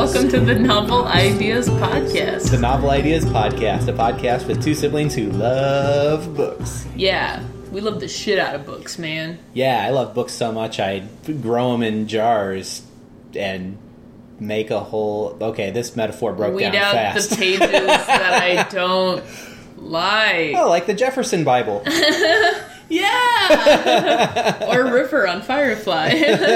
Welcome to the Novel Ideas Podcast. The Novel Ideas Podcast, a podcast with two siblings who love books. Yeah, we love the shit out of books, man. Yeah, I love books so much I grow them in jars and make a whole... Okay, this metaphor broke down fast. Weed out the pages that I don't like. Oh, like the Jefferson Bible. Yeah! Or River on Firefly.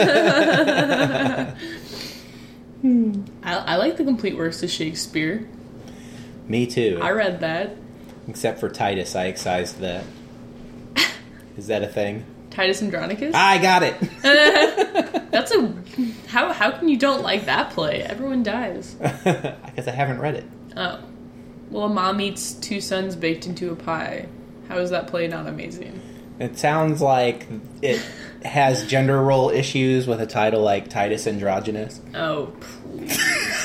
I like the complete works of Shakespeare. Me too. I read that. Except for Titus, I excised that. Is that a thing? Titus Andronicus? I got it! That's a... How can you don't like that play? Everyone dies. Because I haven't read it. Oh. Well, a mom eats two sons baked into a pie. How is that play not amazing? It sounds like it has gender role issues with a title like Titus Androgynous. Oh, please.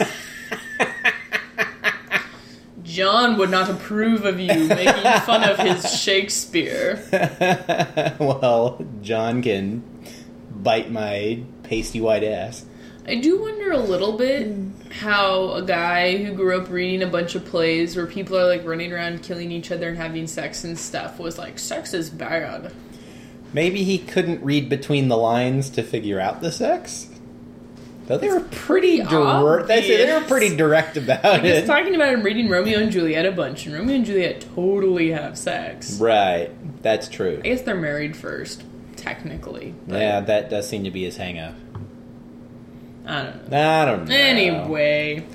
John would not approve of you making fun of his Shakespeare. Well, John can bite my pasty white ass. I do wonder a little bit how a guy who grew up reading a bunch of plays where people are like running around killing each other and having sex and stuff was like, sex is bad. Maybe he couldn't read between the lines to figure out the sex. Though they were pretty direct. They were pretty direct about it. He's talking about him reading Romeo and Juliet a bunch, and Romeo and Juliet totally have sex. Right, that's true. I guess they're married first, technically. Yeah, that does seem to be his hang-up. I don't know. I don't know. Anyway.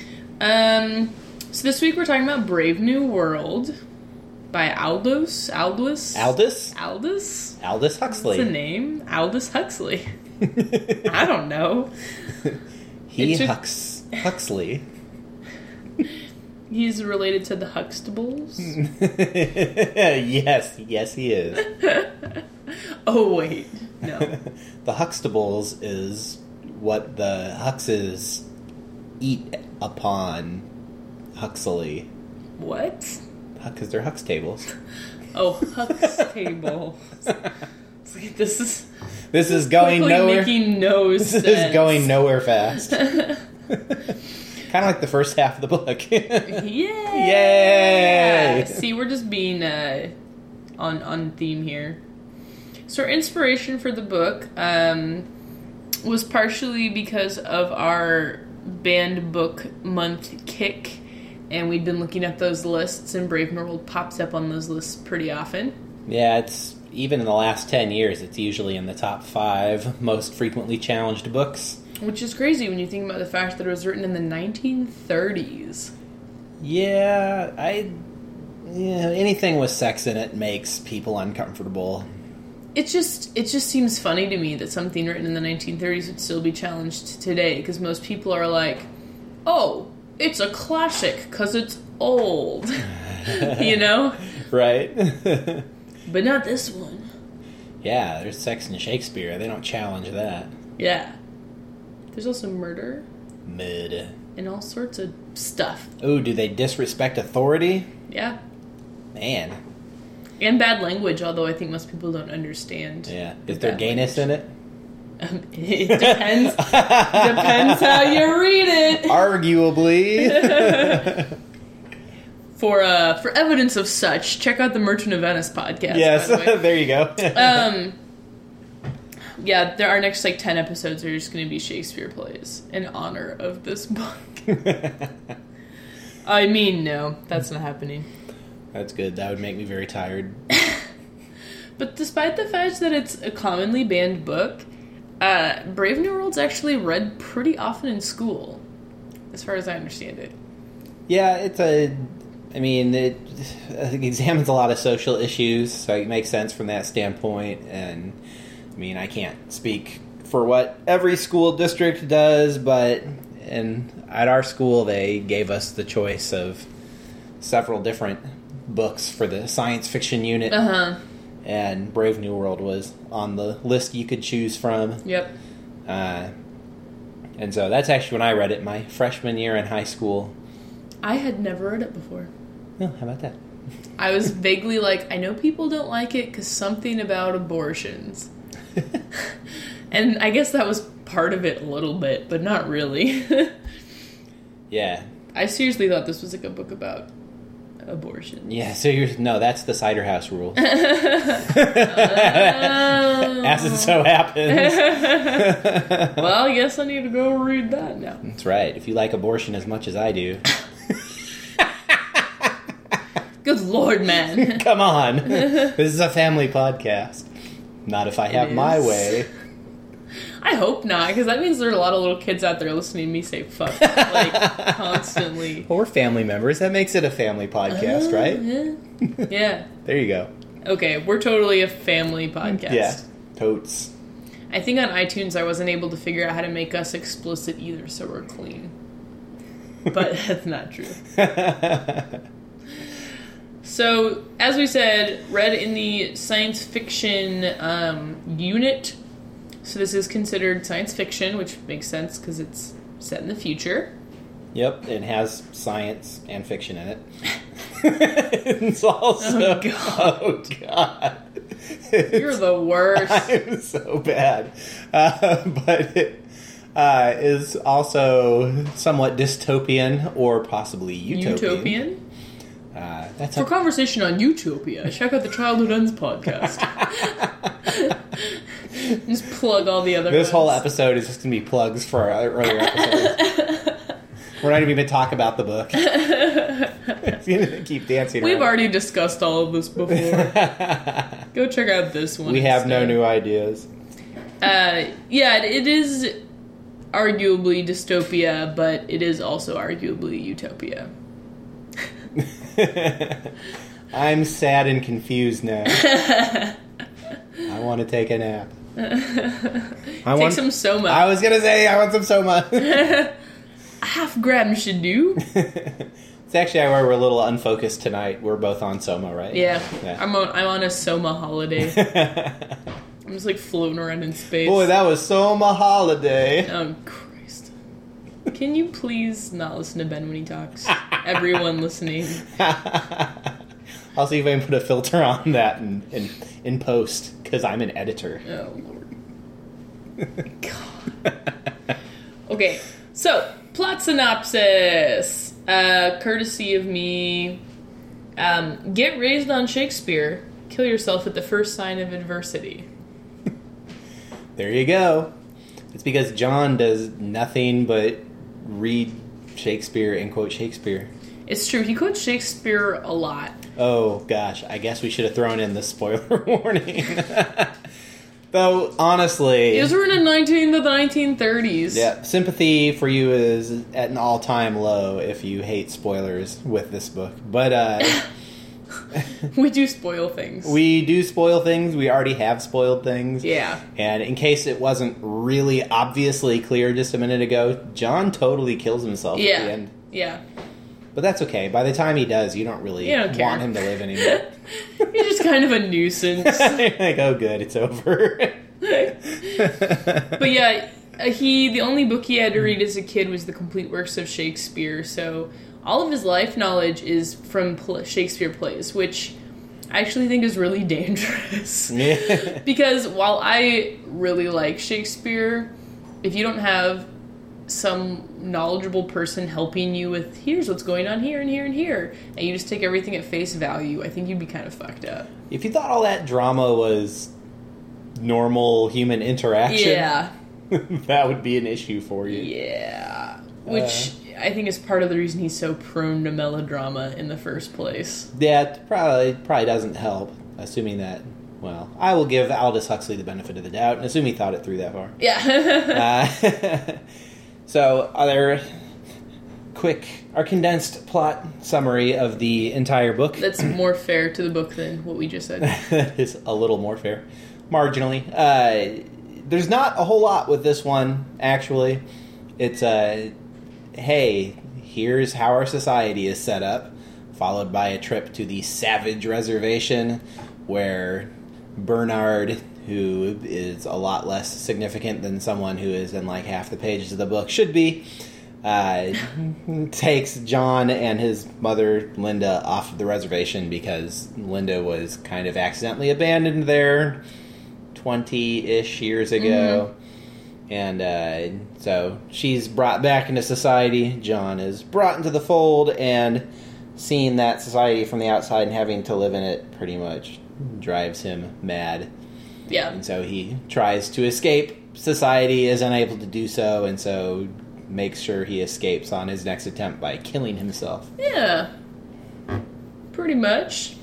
So this week we're talking about Brave New World by Aldous Huxley. What's the name? Aldous Huxley. I don't know. Huxley. He's related to the Huxtables? Yes he is. Oh, wait. No. The Huxtables is what the Huxes eat upon Huxley. What? Because they're Huxtables. Oh, Huxtables. This is going nowhere. Making no sense. This is going nowhere fast. Kind of like the first half of the book. Yay! See, we're just being on theme here. So our inspiration for the book was partially because of our banned book month kick, and we'd been looking at those lists, and Brave New World pops up on those lists pretty often. Yeah, it's even in the last 10 years, it's usually in the top 5 most frequently challenged books. Which is crazy when you think about the fact that it was written in the 1930s. Yeah, anything with sex in it makes people uncomfortable. It just seems funny to me that something written in the 1930s would still be challenged today, because most people are like, oh, it's a classic because it's old. You know? Right. But not this one. Yeah, there's sex in Shakespeare. They don't challenge that. Yeah. There's also murder. Murder. And all sorts of stuff. Oh, do they disrespect authority? Yeah. Man. And bad language, although I think most people don't understand. Yeah. Is there gayness in it? It depends. Depends how you read it. Arguably. For evidence of such, check out the Merchant of Venice podcast. Yes, there you go. Yeah, our next 10 episodes are just going to be Shakespeare plays in honor of this book. I mean, no, that's not happening. That's good. That would make me very tired. But despite the fact that it's a commonly banned book, Brave New World's actually read pretty often in school, as far as I understand it. Yeah, it examines a lot of social issues, so it makes sense from that standpoint. And, I can't speak for what every school district does, but at our school, they gave us the choice of several different books for the science fiction unit. Uh-huh. And Brave New World was on the list you could choose from. Yep. And so that's actually when I read it, my freshman year in high school. I had never read it before. Oh, how about that? I was vaguely like, I know people don't like it because something about abortions. And I guess that was part of it a little bit, but not really. Yeah. I seriously thought this was like a book about abortion. Yeah, so no, that's the Cider House rule. Oh. As it so happens. Well, I guess I need to go read that now. That's right. If you like abortion as much as I do. Good Lord, man. Come on. This is a family podcast. Not if I have my way. I hope not, because that means there are a lot of little kids out there listening to me say fuck, like, constantly. Well, we're family members. That makes it a family podcast, right? Yeah. Yeah. There you go. Okay, we're totally a family podcast. Yeah. Totes. I think on iTunes I wasn't able to figure out how to make us explicit either, so we're clean. But that's not true. So, as we said, read in the science fiction unit. So this is considered science fiction, which makes sense because it's set in the future. Yep, it has science and fiction in it. It's also... Oh, God. You're the worst. I'm so bad. But it is also somewhat dystopian or possibly utopian. Utopian? That's For conversation on Utopia, check out the Childhood Ends podcast. Just plug all the other This ones. whole episode is just going to be plugs for our earlier episodes. We're not even going to talk about the book. It's going to keep dancing We've around. already discussed all of this before. Go check out this one. We have instead. no new ideas. Yeah, it is arguably dystopia, but it is also arguably utopia. I'm sad and confused now. I want to take a nap. Take some Soma. I was going to say, I want some Soma. A half gram should do. It's actually where we're a little unfocused tonight. We're both on Soma, right? Yeah. I'm on a Soma holiday. I'm just like floating around in space. Boy, that was Soma holiday. Oh, Christ. Can you please not listen to Ben when he talks? Everyone listening. I'll see if I can put a filter on that in post, because I'm an editor. Oh, Lord. God. Okay, so, plot synopsis. Courtesy of me. Get raised on Shakespeare. Kill yourself at the first sign of adversity. There you go. It's because John does nothing but read Shakespeare and quote Shakespeare. It's true, he quotes Shakespeare a lot. Oh, gosh. I guess we should have thrown in the spoiler warning. Though, honestly... It was written in the 1930s. Yeah, sympathy for you is at an all-time low if you hate spoilers with this book. But, We do spoil things. we do spoil things. We already have spoiled things. Yeah. And in case it wasn't really obviously clear just a minute ago, John totally kills himself at the end. Yeah. But that's okay. By the time he does, you don't really don't care. want him to live anymore. He's just kind of a nuisance. Like, oh, good, it's over. But yeah, the only book he had to read as a kid was the complete works of Shakespeare, so all of his life knowledge is from Shakespeare plays, which I actually think is really dangerous. Yeah. Because while I really like Shakespeare, if you don't have some knowledgeable person helping you with, here's what's going on here and here and here, and you just take everything at face value, I think you'd be kind of fucked up. If you thought all that drama was normal human interaction, Yeah. that would be an issue for you. Yeah. Which I think is part of the reason he's so prone to melodrama in the first place. Yeah, it probably doesn't help, assuming that, well, I will give Aldous Huxley the benefit of the doubt and assume he thought it through that far. Yeah. So, our condensed plot summary of the entire book. That's more fair to the book than what we just said. Is a little more fair. Marginally. There's not a whole lot with this one, actually. It's hey, here's how our society is set up, followed by a trip to the Savage Reservation, where Bernard, who is a lot less significant than someone who is in like half the pages of the book should be, takes John and his mother, Linda, off the reservation because Linda was kind of accidentally abandoned there 20-ish years ago. And so she's brought back into society. John is brought into the fold, and seeing that society from the outside and having to live in it pretty much drives him mad. Yeah. And so he tries to escape. Society is unable to do so, and so makes sure he escapes on his next attempt by killing himself. Yeah. Pretty much.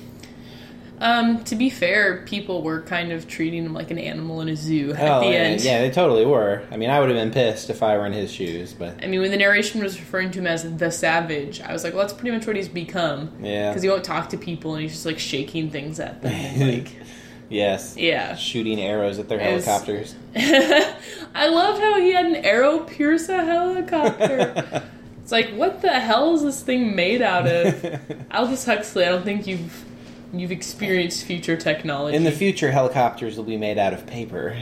To be fair, people were kind of treating him like an animal in a zoo at the end. Yeah, they totally were. I mean, I would have been pissed if I were in his shoes, but... I mean, when the narration was referring to him as the Savage, I was like, well, that's pretty much what he's become. Yeah. Because he won't talk to people, and he's just, like, shaking things at them. And, like... Yes. Yeah. Shooting arrows at their helicopters. I loved how he had an arrow pierce a helicopter. It's like, what the hell is this thing made out of? Aldous Huxley, I don't think you've experienced future technology. In the future, helicopters will be made out of paper.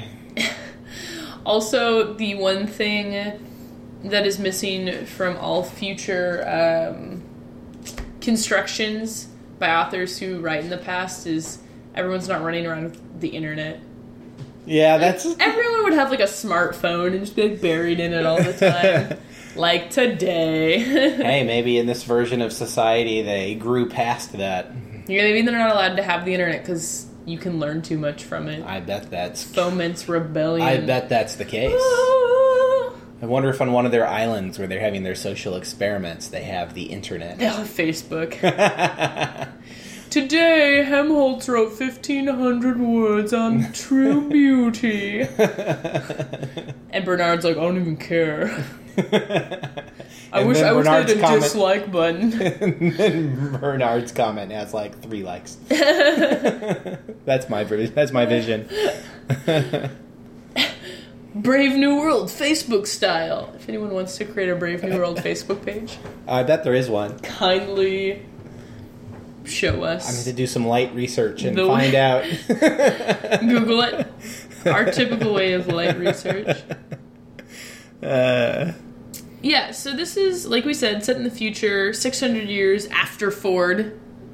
Also, the one thing that is missing from all future constructions by authors who write in the past is everyone's not running around with the internet. Yeah, that's... Everyone would have, like, a smartphone and just be, like, buried in it all the time. Like today. Hey, maybe in this version of society they grew past that. Yeah, maybe they're not allowed to have the internet because you can learn too much from it. I bet that's... Foments rebellion. I bet that's the case. I wonder if on one of their islands where they're having their social experiments, they have the internet. Oh, Facebook. Today, Helmholtz wrote 1,500 words on true beauty. And Bernard's like, I don't even care. I wish I had a dislike button. And then Bernard's comment has like 3 likes. That's my vision. Brave New World, Facebook style. If anyone wants to create a Brave New World Facebook page, I bet there is one. kindly show us. I need to do some light research and find out. Google it. Our typical way of light research. Yeah, so this is, like we said, set in the future, 600 years after Ford.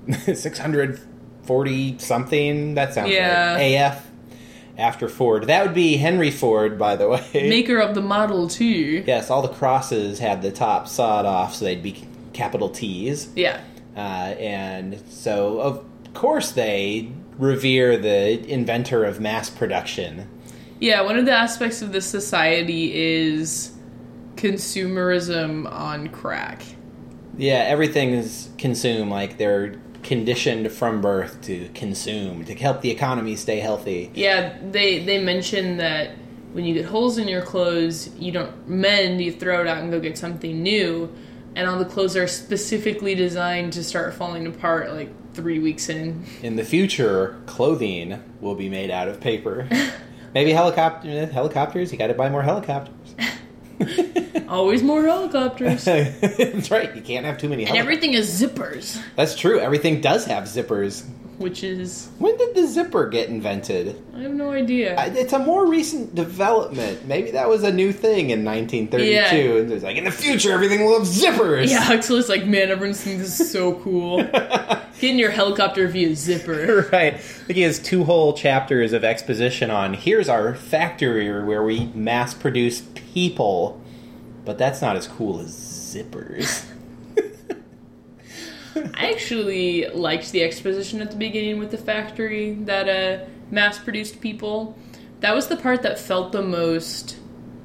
640 something? That sounds Yeah. right. AF. After Ford. That would be Henry Ford, by the way. Maker of the Model T. Yes, all the crosses had the top sawed off, so they'd be capital T's. Yeah. And so, of course, they revere the inventor of mass production. Yeah, one of the aspects of this society is consumerism on crack. Yeah, everything is consumed. Like, they're conditioned from birth to consume, to help the economy stay healthy. Yeah, they mention that when you get holes in your clothes, you don't mend, you throw it out and go get something new. And all the clothes are specifically designed to start falling apart like 3 weeks in. In the future, clothing will be made out of paper. Maybe helicopters. You got to buy more helicopters. Always more helicopters. That's right. You can't have too many And helicopters. everything is zippers. That's true. Everything does have zippers. Which is... When did the zipper get invented? I have no idea. It's a more recent development. Maybe that was a new thing in 1932. Yeah. And it's like, in the future, everything will have zippers. Yeah, Huxley's like, man, everyone's thinking this is so cool. Getting your helicopter via zipper. Right. I think he has 2 whole chapters of exposition on, here's our factory where we mass produce people. But that's not as cool as zippers. I actually liked the exposition at the beginning with the factory that mass-produced people. That was the part that felt the most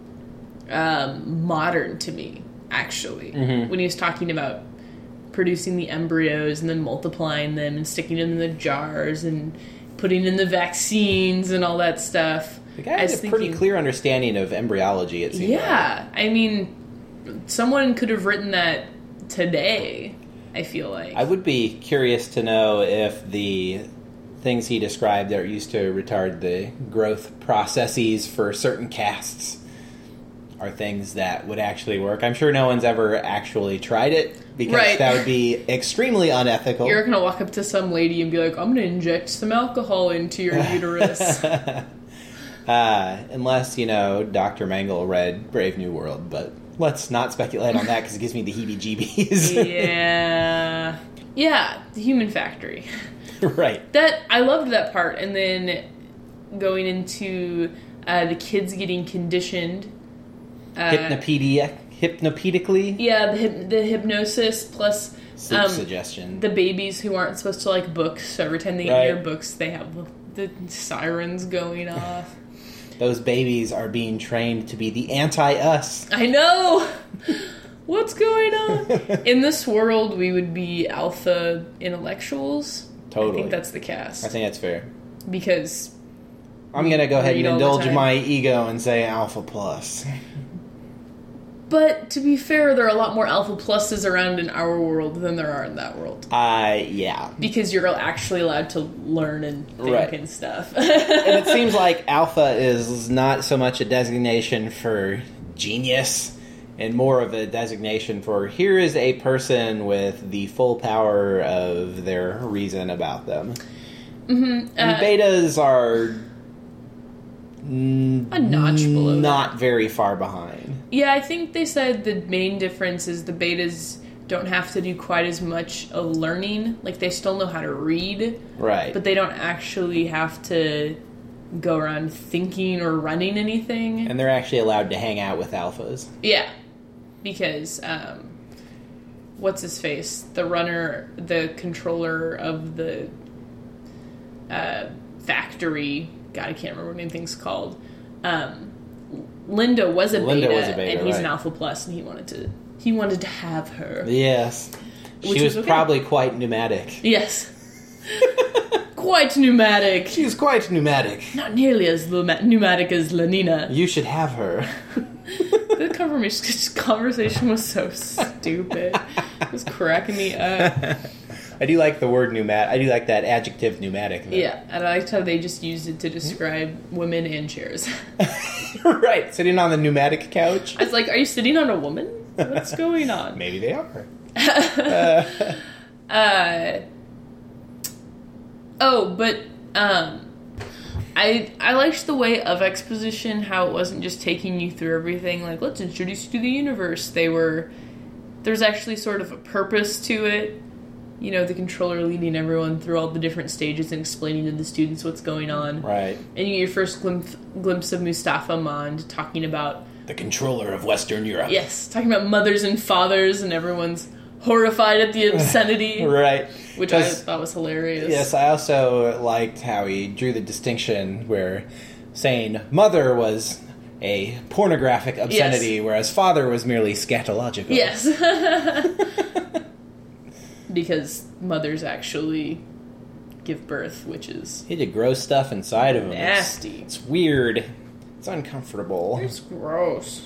modern to me, actually. Mm-hmm. When he was talking about producing the embryos and then multiplying them and sticking them in the jars and putting in the vaccines and all that stuff. The guy has a pretty clear understanding of embryology, it seems. Yeah, like. I mean, someone could have written that today, I feel like. I would be curious to know if the things he described that are used to retard the growth processes for certain castes are things that would actually work. I'm sure no one's ever actually tried it, because that would be extremely unethical. You're going to walk up to some lady and be like, I'm going to inject some alcohol into your uterus. Unless, Dr. Mengele read Brave New World, but let's not speculate on that because it gives me the heebie-jeebies. Yeah. Yeah, the human factory. Right. I loved that part, and then going into the kids getting conditioned. Hypnopedically? Yeah, the hypnosis plus Sleep suggestion. the babies who aren't supposed to like books, so every time they get near books, they have the sirens going off. Those babies are being trained to be the anti-us. I know! What's going on? In this world, we would be alpha intellectuals. Totally. I think that's the cast. I think that's fair. Because I'm going to go ahead and read all the indulge time. my ego and say alpha plus. But to be fair, there are a lot more alpha pluses around in our world than there are in that world. Yeah. Because you're actually allowed to learn and think and stuff. And it seems like alpha is not so much a designation for genius and more of a designation for here is a person with the full power of their reason about them. Mm-hmm. And betas are a notch below not that. very far behind. Yeah, I think they said the main difference is the betas don't have to do quite as much of learning. Like, they still know how to read. Right. But they don't actually have to go around thinking or running anything. And they're actually allowed to hang out with alphas. Yeah. Because, what's his face? The runner, the controller of the factory. God, I can't remember what anything's called. Linda was a beta, and he's an alpha plus, and he wanted to have her. Yes. She was probably quite pneumatic. Yes. Quite pneumatic. She was quite pneumatic. Not nearly as pneumatic as Lenina. You should have her. The conversation was so stupid. It was cracking me up. I do like the word pneumatic. I do like that adjective pneumatic. Though. Yeah, and I liked how they just used it to describe women and chairs. Right, sitting on the pneumatic couch. I was like, are you sitting on a woman? What's going on? Maybe they are. I liked the way of exposition, how it wasn't just taking you through everything, like, let's introduce you to the universe. There's actually sort of a purpose to it. You know, the controller leading everyone through all the different stages and explaining to the students what's going on. Right. And you get your first glimpse of Mustafa Mond talking about... the controller of Western Europe. Yes, talking about mothers and fathers, and everyone's horrified at the obscenity. Right. Which I thought was hilarious. Yes, I also liked how he drew the distinction where saying mother was a pornographic obscenity, whereas father was merely scatological. Yes. Because mothers actually give birth, which is... he did gross stuff inside of him. Nasty. It's weird. It's uncomfortable. It's gross.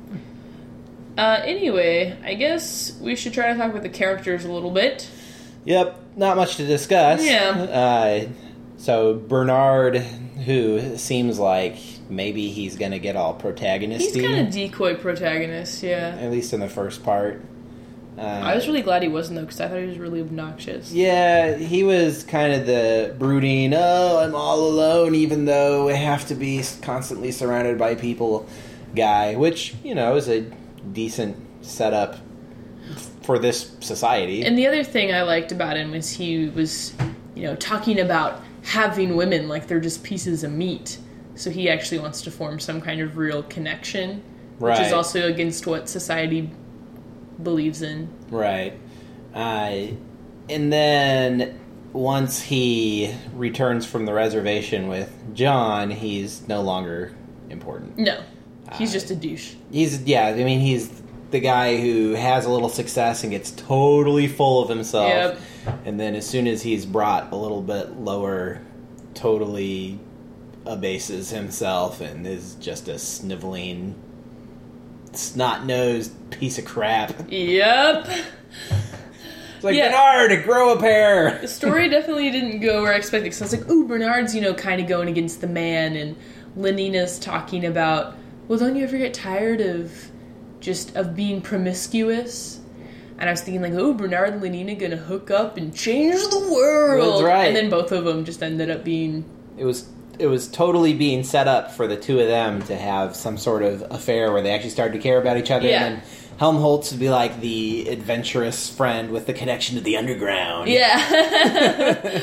Anyway, I guess we should try to talk about the characters a little bit. Yep, not much to discuss. Yeah. So Bernard, who seems like maybe he's going to get all protagonisty. He's kind of decoy protagonist, yeah. At least in the first part. I was really glad he wasn't, though, because I thought he was really obnoxious. Yeah, he was kind of the brooding, I'm all alone, even though I have to be constantly surrounded by people guy, which, is a decent setup for this society. And the other thing I liked about him was he was, talking about having women like they're just pieces of meat. So he actually wants to form some kind of real connection, which is also against what society believes in. Right. And then once he returns from the reservation with John, he's no longer important. No. He's just a douche. He's the guy who has a little success and gets totally full of himself. Yep. And then as soon as he's brought a little bit lower, totally abases himself and is just a sniveling, snot-nosed piece of crap. Yep. It's like, Bernard, grow a pair! The story definitely didn't go where I expected, because I was like, ooh, Bernard's, kind of going against the man, and Lenina's talking about, well, don't you ever get tired of being promiscuous? And I was thinking, like, oh, Bernard and Lenina gonna hook up and change the world! That's right. And then both of them just ended up being... It was totally being set up for the two of them to have some sort of affair where they actually started to care about each other. Yeah. And then Helmholtz would be like the adventurous friend with the connection to the underground. Yeah.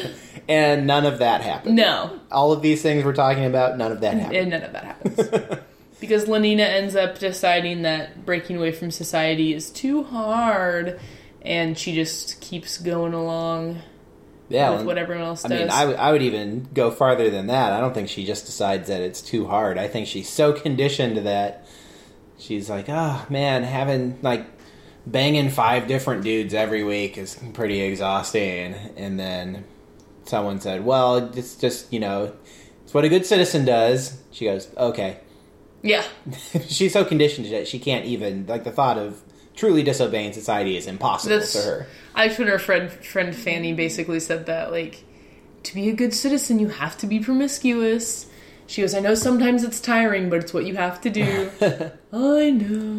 And none of that happened. No. All of these things we're talking about, none of that happened. And none of that happens. Because Lenina ends up deciding that breaking away from society is too hard, and she just keeps going along with what everyone else does. I mean, I would even go farther than that. I don't think she just decides that it's too hard. I think she's so conditioned that she's like, oh, man, banging 5 different dudes every week is pretty exhausting. And then someone said, well, it's just, it's what a good citizen does. She goes, okay. Yeah. She's so conditioned that she can't even, the thought of truly disobeying society is impossible to her. I when her friend Fanny basically said that, to be a good citizen, you have to be promiscuous. She goes, I know sometimes it's tiring, but it's what you have to do. I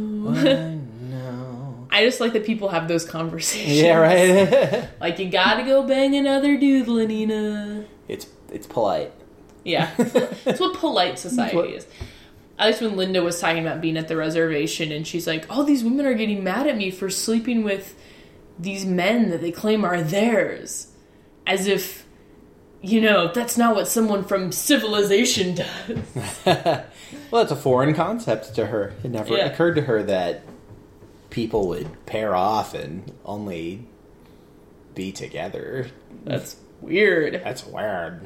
know. I just like that people have those conversations. Yeah, right? You gotta go bang another dude, Lenina. It's polite. Yeah. It's what polite society is. At least when Linda was talking about being at the reservation, and she's like, all these women are getting mad at me for sleeping with these men that they claim are theirs. As if, that's not what someone from civilization does. Well, it's a foreign concept to her. It never occurred to her that people would pair off and only be together. That's weird. That's weird.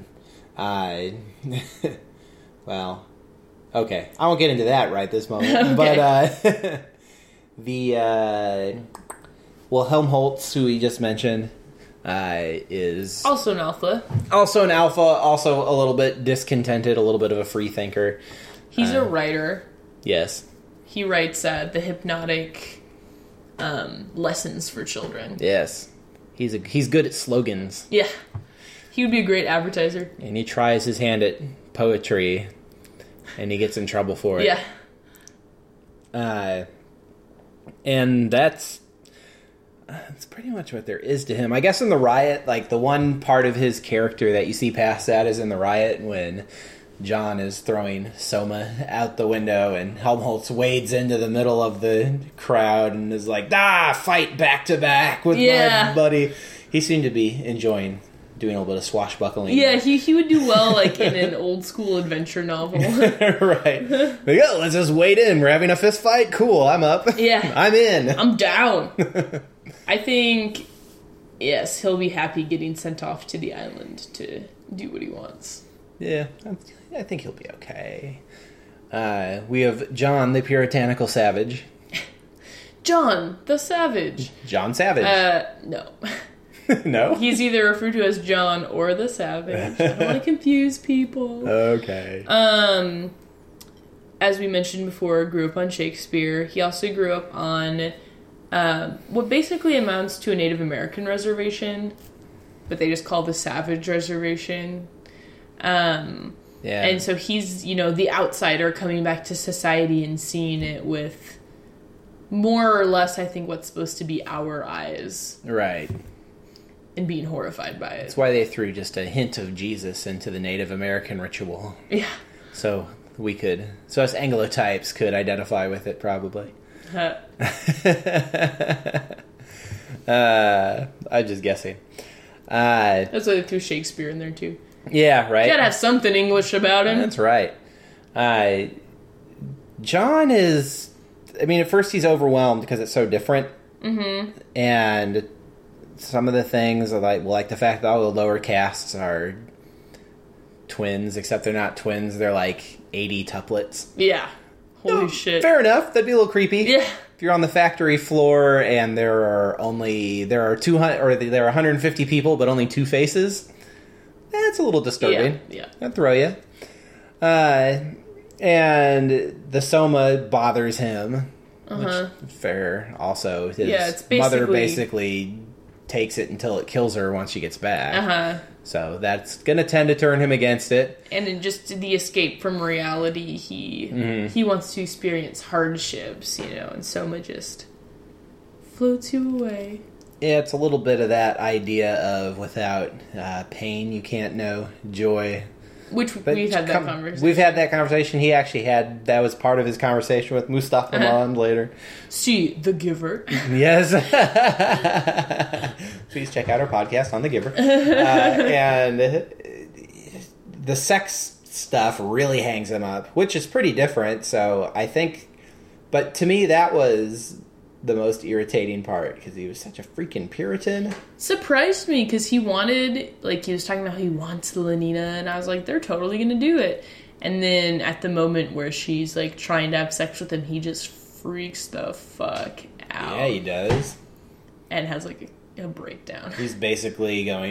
Well... Okay, I won't get into that right this moment. Okay. But Helmholtz, who we just mentioned, is also an alpha. Also a little bit discontented, a little bit of a free thinker. He's a writer. Yes. He writes the hypnotic lessons for children. Yes. He's good at slogans. Yeah. He would be a great advertiser. And he tries his hand at poetry. And he gets in trouble for it. Yeah. And that's pretty much what there is to him. I guess in the riot, the one part of his character that you see past that is in the riot when John is throwing Soma out the window and Helmholtz wades into the middle of the crowd and is like, fight back to back with my buddy. He seemed to be enjoying doing a little bit of swashbuckling. Yeah, he would do well, in an old school adventure novel. Right. Let's just wade in. We're having a fist fight? Cool, I'm up. Yeah. I'm in. I'm down. I think, yes, he'll be happy getting sent off to the island to do what he wants. Yeah, I think he'll be okay. We have John, the puritanical savage. John, the savage. John Savage. No. No? He's either referred to as John or the Savage. I don't want to confuse people. Okay. As we mentioned before, grew up on Shakespeare. He also grew up on what basically amounts to a Native American reservation, but they just call the Savage Reservation. And so he's, the outsider coming back to society and seeing it with more or less, I think, what's supposed to be our eyes. Right. And being horrified by it. That's why they threw just a hint of Jesus into the Native American ritual. Yeah. So us Anglo-types could identify with it, probably. I'm just guessing. That's why they threw Shakespeare in there, too. Yeah, right? You gotta have something English about him. That's right. John is... at first he's overwhelmed because it's so different. Mm-hmm. And... some of the things are like the fact that all the lower castes are twins, except they're not twins. They're 80 tuplets. Yeah. Holy shit. Fair enough. That'd be a little creepy. Yeah. If you're on the factory floor and there are 200 or there are 150 people, but only 2 faces, that's a little disturbing. Yeah. That'd throw you. And the Soma bothers him. Which, fair. Also, his mother basically takes it until it kills her once she gets back. So that's going to tend to turn him against it. And in just the escape from reality, he wants to experience hardships, and Soma just floats you away. Yeah, it's a little bit of that idea of without pain, you can't know joy. Which we've had that conversation. We've had that conversation. He actually that was part of his conversation with Mustafa Mond later. See, The Giver. Yes. Please check out our podcast on The Giver. And the sex stuff really hangs him up, which is pretty different. So I think, but to me, that was the most irritating part because he was such a freaking Puritan. Surprised me because he wanted, like, he was talking about how he wants Lenina, and I was like, they're totally gonna do it. And then at the moment where she's like trying to have sex with him, he just freaks the fuck out. Yeah, he does. And has like a breakdown. He's basically going,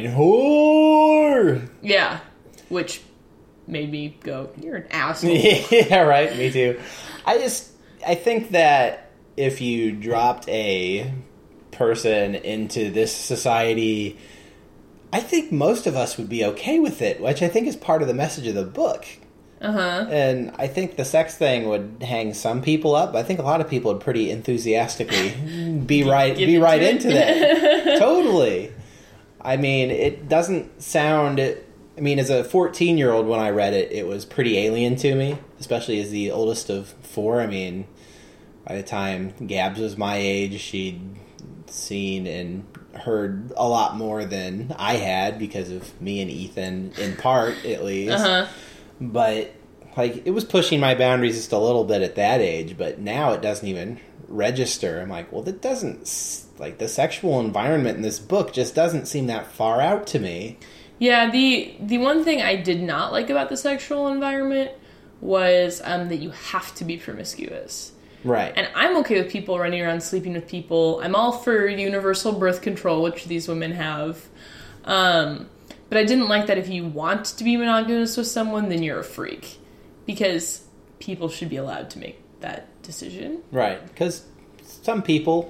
whore! Yeah. Which made me go, you're an asshole. Yeah, right, me too. I think that if you dropped a person into this society, I think most of us would be okay with it, which I think is part of the message of the book. Uh-huh. And I think the sex thing would hang some people up. I think a lot of people would pretty enthusiastically be right into that. Totally. I mean, it doesn't sound... I mean, as a 14-year-old, when I read it, it was pretty alien to me, especially as the oldest of four. I mean, by the time Gabs was my age, she'd seen and heard a lot more than I had because of me and Ethan, in part, at least. Uh-huh. But, like, it was pushing my boundaries just a little bit at that age, but now it doesn't even register. I'm like, well, that doesn't... Like, the sexual environment in this book just doesn't seem that far out to me. Yeah, the one thing I did not like about the sexual environment was that you have to be promiscuous. Right. And I'm okay with people running around sleeping with people. I'm all for universal birth control, which these women have. But I didn't like that if you want to be monogamous with someone, then you're a freak. Because people should be allowed to make that decision. Right. Because some people,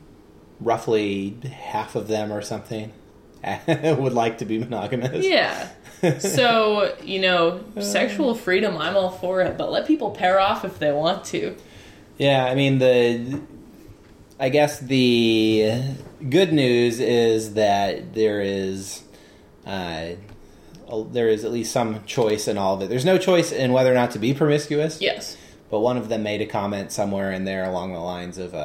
roughly half of them or something, would like to be monogamous. Yeah. So, sexual freedom, I'm all for it, but let people pair off if they want to. Yeah, I mean, I guess the good news is that there is at least some choice in all of it. There's no choice in whether or not to be promiscuous. Yes. But one of them made a comment somewhere in there along the lines of,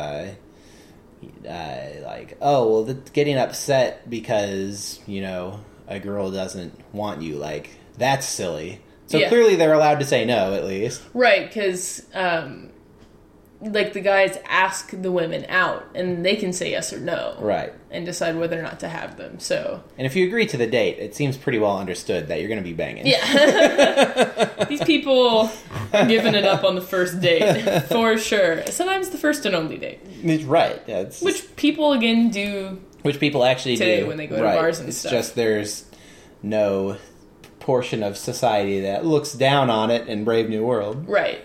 getting upset because, a girl doesn't want you, like, that's silly. So clearly they're allowed to say no, at least. Right, because, the guys ask the women out, and they can say yes or no. Right. And decide whether or not to have them, so... And if you agree to the date, it seems pretty well understood that you're going to be banging. Yeah. These people are giving it up on the first date, for sure. Sometimes the first and only date. Right. Which people, again, do... Which people actually today do. When they go to bars and stuff. It's just there's no portion of society that looks down on it in Brave New World. Right.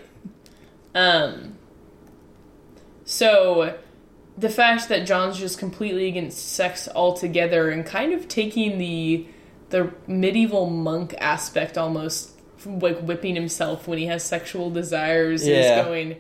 So, the fact that John's just completely against sex altogether and kind of taking the medieval monk aspect almost, like whipping himself when he has sexual desires, is going,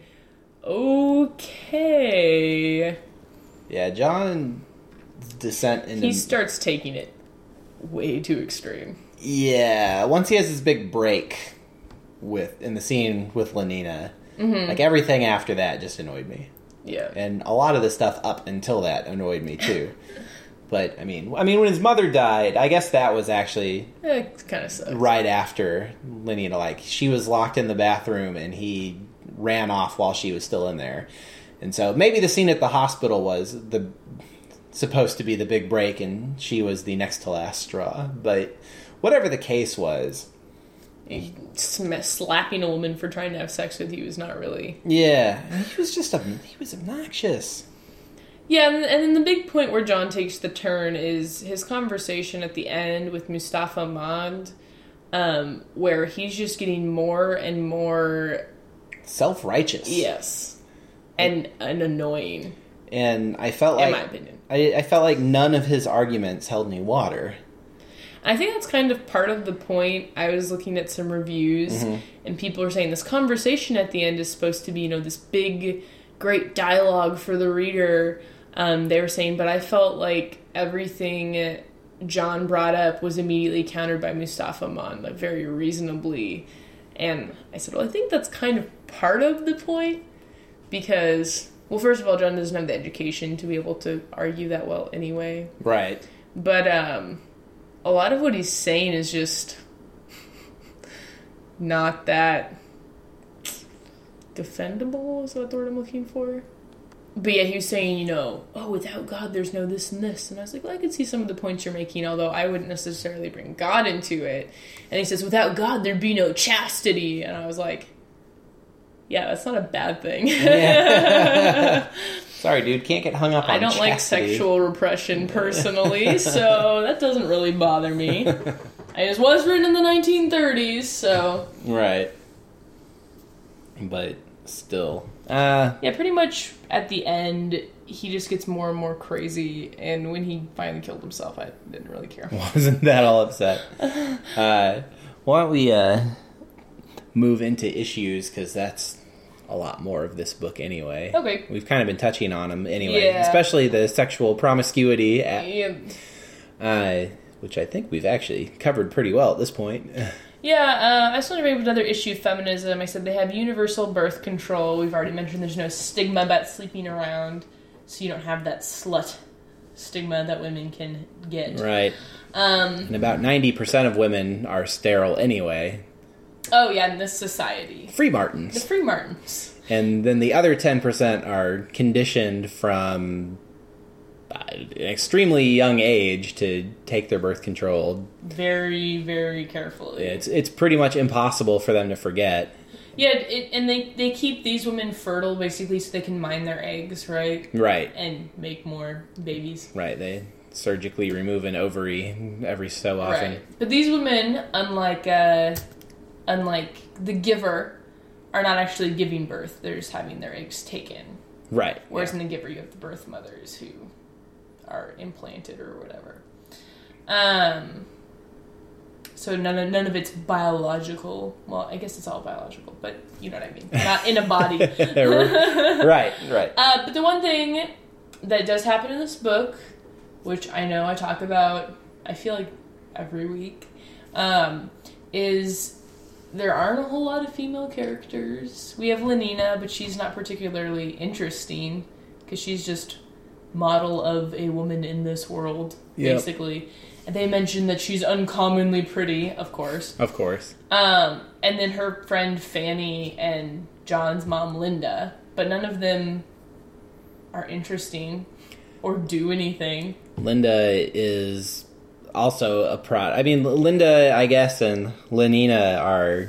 okay. Yeah, John's descent into... He starts taking it way too extreme. Yeah, once he has his big break in the scene with Lenina, like everything after that just annoyed me. Yeah. And a lot of the stuff up until that annoyed me too. But I mean when his mother died, I guess that was actually it kind of sucks. Right after Lenina, like she was locked in the bathroom and he ran off while she was still in there. And so maybe the scene at the hospital was supposed to be the big break and she was the next to last straw. But whatever the case was, slapping a woman for trying to have sex with you is not really... Yeah, he was obnoxious. Yeah, and then the big point where John takes the turn is his conversation at the end with Mustafa Mond, where he's just getting more and more... self-righteous. Yes. And annoying. And I felt like... in my opinion. I felt like none of his arguments held any water. I think that's kind of part of the point. I was looking at some reviews, and people are saying this conversation at the end is supposed to be, this big, great dialogue for the reader. They were saying, but I felt like everything John brought up was immediately countered by Mustafa Mon, like, very reasonably. And I said, well, I think that's kind of part of the point, because, well, first of all, John doesn't have the education to be able to argue that well anyway. Right. But a lot of what he's saying is just not that defendable, is that the word I'm looking for? But yeah, he was saying, oh, without God, there's no this and this. And I was like, well, I could see some of the points you're making, although I wouldn't necessarily bring God into it. And he says, without God, there'd be no chastity. And I was like, yeah, that's not a bad thing. Yeah. Sorry, dude, can't get hung up on I don't chastity. like sexual repression personally, so that doesn't really bother me. It was written in the 1930s, so... Right. But still... Yeah, pretty much at the end, he just gets more and more crazy, and when he finally killed himself, I didn't really care. Wasn't that all upset? Why don't we move into issues, because that's a lot more of this book anyway. Okay. We've kind of been touching on them anyway, Yeah. especially the sexual promiscuity, Yeah. which I think we've actually covered pretty well at this point. Yeah, I just want to bring up another issue of feminism. I said they have universal birth control. We've already mentioned there's no stigma about sleeping around, so you don't have that slut stigma that women can get. Right. And about 90% of women are sterile anyway. Oh, yeah, in this society. Free The Martins. Free Martins. And then the other 10% are conditioned from an extremely young age to take their birth control. Very, very carefully. It's pretty much impossible for them to forget. Yeah, and they keep these women fertile, basically, so they can mine their eggs, right? Right. And make more babies. Right. They surgically remove an ovary every so often. Right. But these women, unlike the giver, are not actually giving birth. They're just having their eggs taken. Right. Whereas in the giver, you have the birth mothers who are implanted or whatever. So none of it's biological. Well, I guess it's all biological, but you know what I mean. Not in a body. Right. But the one thing that does happen in this book, which I know I talk about, I feel like every week, is there aren't a whole lot of female characters. We have Lenina, but she's not particularly interesting because she's just model of a woman in this world, basically. And they mention that she's uncommonly pretty, of course. Of course. And then her friend Fanny and John's mom Linda, but none of them are interesting or do anything. Linda is also a I mean, Linda, I guess, and Lenina are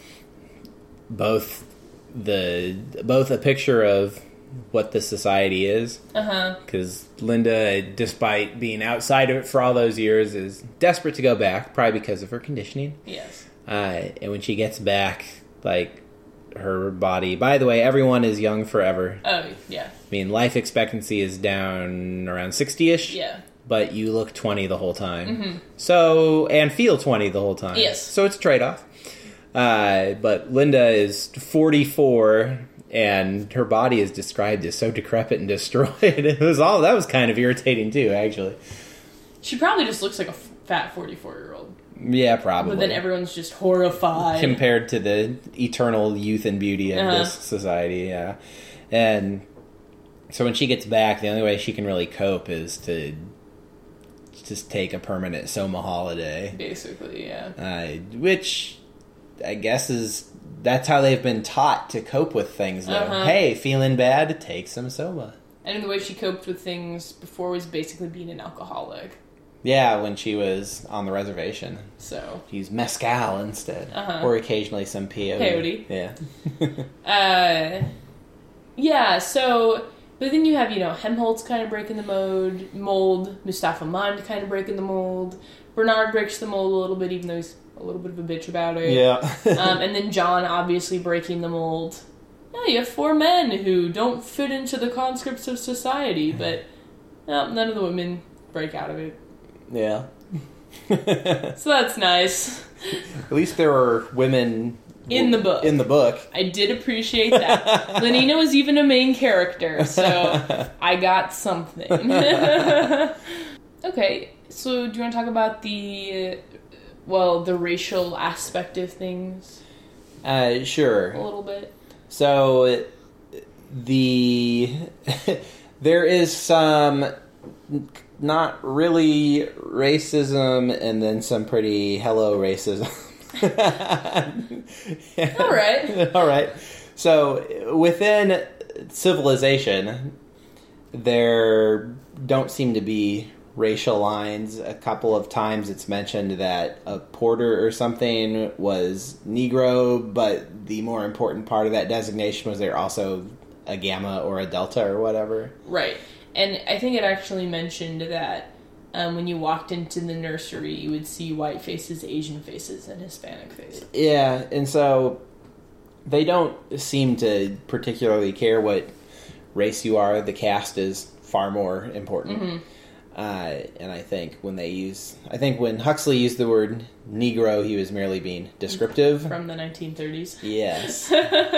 both a picture of what the society is. Because Linda, despite being outside of it for all those years, is desperate to go back, probably because of her conditioning. Yes. And when she gets back, like, her body... By the way, everyone is young forever. Oh, yeah. I mean, life expectancy is down around 60-ish. Yeah. But you look 20 the whole time. So, and feel 20 the whole time. Yes. So it's a trade-off. But Linda is 44, and her body is described as so decrepit and destroyed. That was kind of irritating too, actually. She probably just looks like a fat 44-year-old. Yeah, probably. But then everyone's just horrified. Compared to the eternal youth and beauty of this society, yeah. And so when she gets back, the only way she can really cope is to just take a permanent Soma holiday. Basically, yeah. Which I guess that's how they've been taught to cope with things, though. Hey, feeling bad? Take some Soma. And the way she coped with things before was basically being an alcoholic. Yeah, when she was on the reservation. So. She used mezcal instead. Or occasionally some peyote. Yeah. Yeah, so... But then you have, Helmholtz kind of breaking the mold. Mustafa Mond kind of breaking the mold. Bernard breaks the mold a little bit, even though he's a little bit of a bitch about it. Yeah. And then John obviously breaking the mold. Yeah, you have 4 men who don't fit into the conscripts of society, but none of the women break out of it. Yeah. So that's nice. At least there were women... In the book. I did appreciate that. Lenina was even a main character, so I got something. Okay, So, do you want to talk about the racial aspect of things Sure. a little bit? So, there is some not really racism and then some pretty hello racism. All right. All right. So, within civilization, there don't seem to be racial lines. A couple of times it's mentioned that a porter or something was Negro, but the more important part of that designation was they're also a Gamma or a Delta or whatever. Right. And I think it actually mentioned that when you walked into the nursery, you would see white faces, Asian faces, and Hispanic faces. Yeah, and so they don't seem to particularly care what race you are. The caste is far more important. Mm-hmm. And I think when Huxley used the word Negro, he was merely being descriptive. From the 1930s. Yes.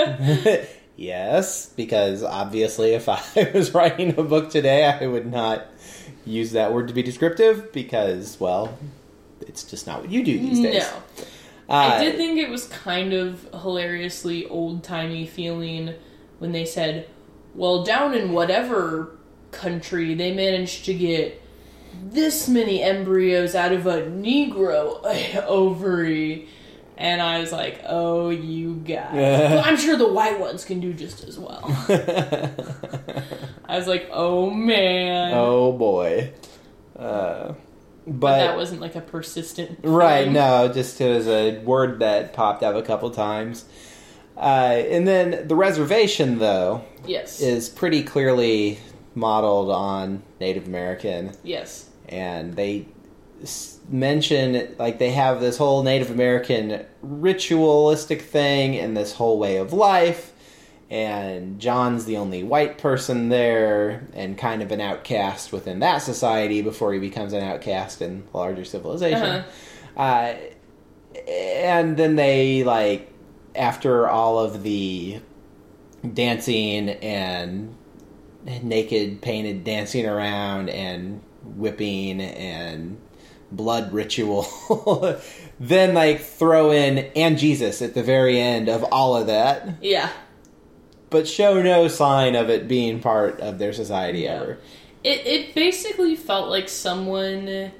Yes, because obviously if I was writing a book today, I would not use that word to be descriptive because, well, it's just not what you do these days. No. I did think it was kind of hilariously old-timey feeling when they said, well, down in whatever country, they managed to get this many embryos out of a Negro ovary. And I was like, oh, you guys. Well, I'm sure the white ones can do just as well. I was like, oh, man. Oh, boy. But that wasn't like a persistent thing. Right, no, just it was a word that popped up a couple times. And then the reservation, though, yes, is pretty clearly modeled on Native American. Yes. And they mention, like, they have this whole Native American ritualistic thing and this whole way of life. And John's the only white person there and kind of an outcast within that society before he becomes an outcast in larger civilization. Uh-huh. And then they, like, after all of the dancing and naked painted dancing around and whipping and blood ritual, then, like, throw in and Jesus at the very end of all of that. Yeah. But show no sign of it being part of their society ever. It basically felt like someone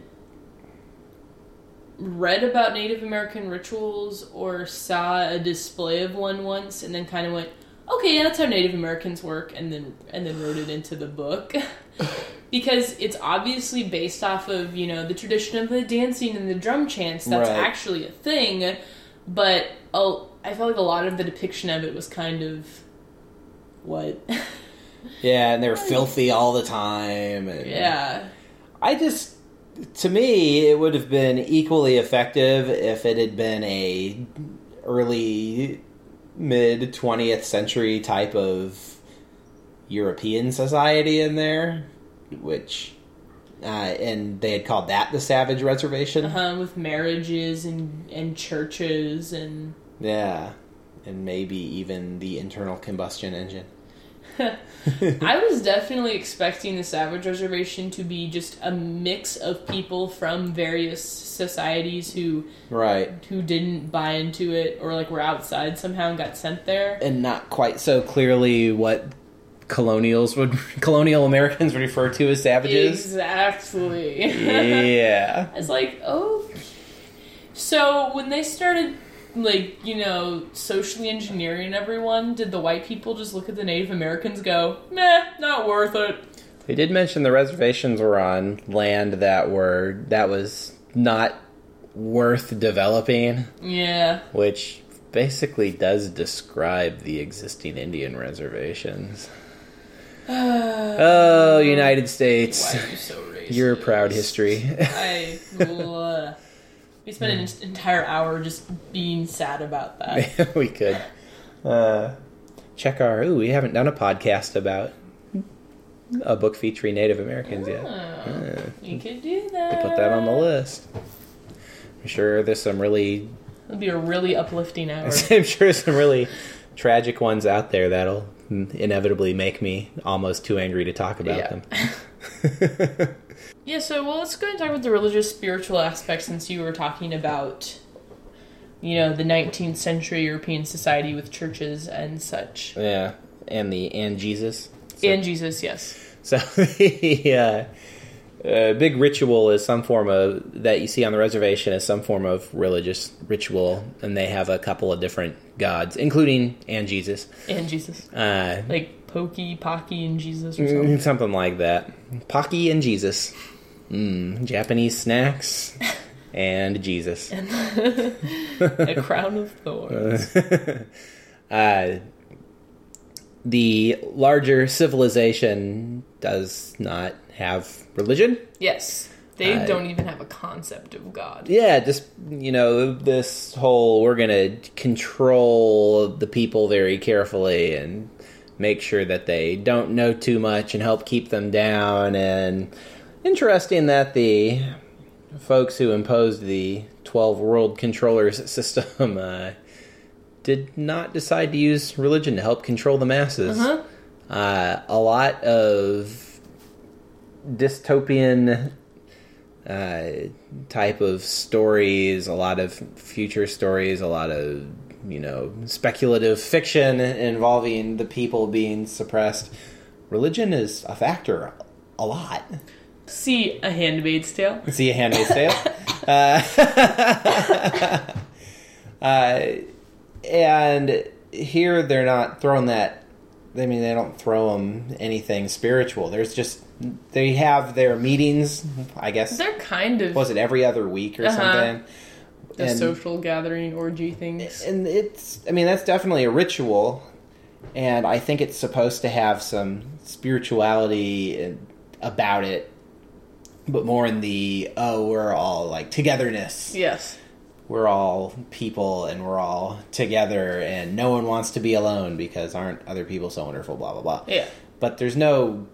read about Native American rituals or saw a display of one once and then kind of went, okay, yeah, that's how Native Americans work, and then wrote it into the book. Because it's obviously based off of, the tradition of the dancing and the drum chants. That's actually a thing. But I felt like a lot of the depiction of it was kind of... what? Yeah, and they were filthy all the time. And yeah. To me, it would have been equally effective if it had been a early, mid-20th century type of European society in there, which... and they had called that the Savage Reservation. With marriages and churches and... Yeah, and maybe even the internal combustion engine. I was definitely expecting the Savage Reservation to be just a mix of people from various societies who didn't buy into it or like were outside somehow and got sent there. And not quite so clearly what colonial Americans would refer to as savages. Exactly. Yeah. It's like, oh. So when they started, socially engineering everyone, did the white people just look at the Native Americans go, meh, not worth it? They did mention the reservations were on land that was not worth developing. Yeah. Which basically does describe the existing Indian reservations. Oh, United States. Why are you so racist? Your proud history. We spent an entire hour just being sad about that. We could. We haven't done a podcast about a book featuring Native Americans yet. You could do that. To put that on the list. I'm sure there's some really... It'll be a really uplifting hour. I'm sure there's some really tragic ones out there that'll inevitably make me almost too angry to talk about them. Yeah, so let's go and talk about the religious spiritual aspect, since you were talking about, the 19th century European society with churches and such. Yeah, and Jesus. And Jesus, yes. So the big ritual is some form of, that you see on the reservation, is some form of religious ritual, and they have a couple of different gods, including and Jesus. And Jesus. Like Pokey, Pocky, and Jesus or something. Something like that. Pocky and Jesus. Japanese snacks and Jesus. And a crown of thorns. The larger civilization does not have religion. Yes. They don't even have a concept of God. Yeah, just, this whole, we're going to control the people very carefully and make sure that they don't know too much and help keep them down. And interesting that the folks who imposed the 12 world controllers system did not decide to use religion to help control the masses. A lot of dystopian type of stories, a lot of future stories, a lot of, speculative fiction involving the people being suppressed. Religion is a factor a lot. See A Handmaid's Tale. See A Handmaid's Tale. And here they're not throwing that. I mean, they don't throw them anything spiritual. There's just, they have their meetings, I guess. They're kind of... Was it every other week or something? The social gathering orgy things. And that's definitely a ritual. And I think it's supposed to have some spirituality about it. But more in the, we're all like togetherness. Yes. We're all people and we're all together and no one wants to be alone because aren't other people so wonderful, blah, blah, blah. Yeah. But there's no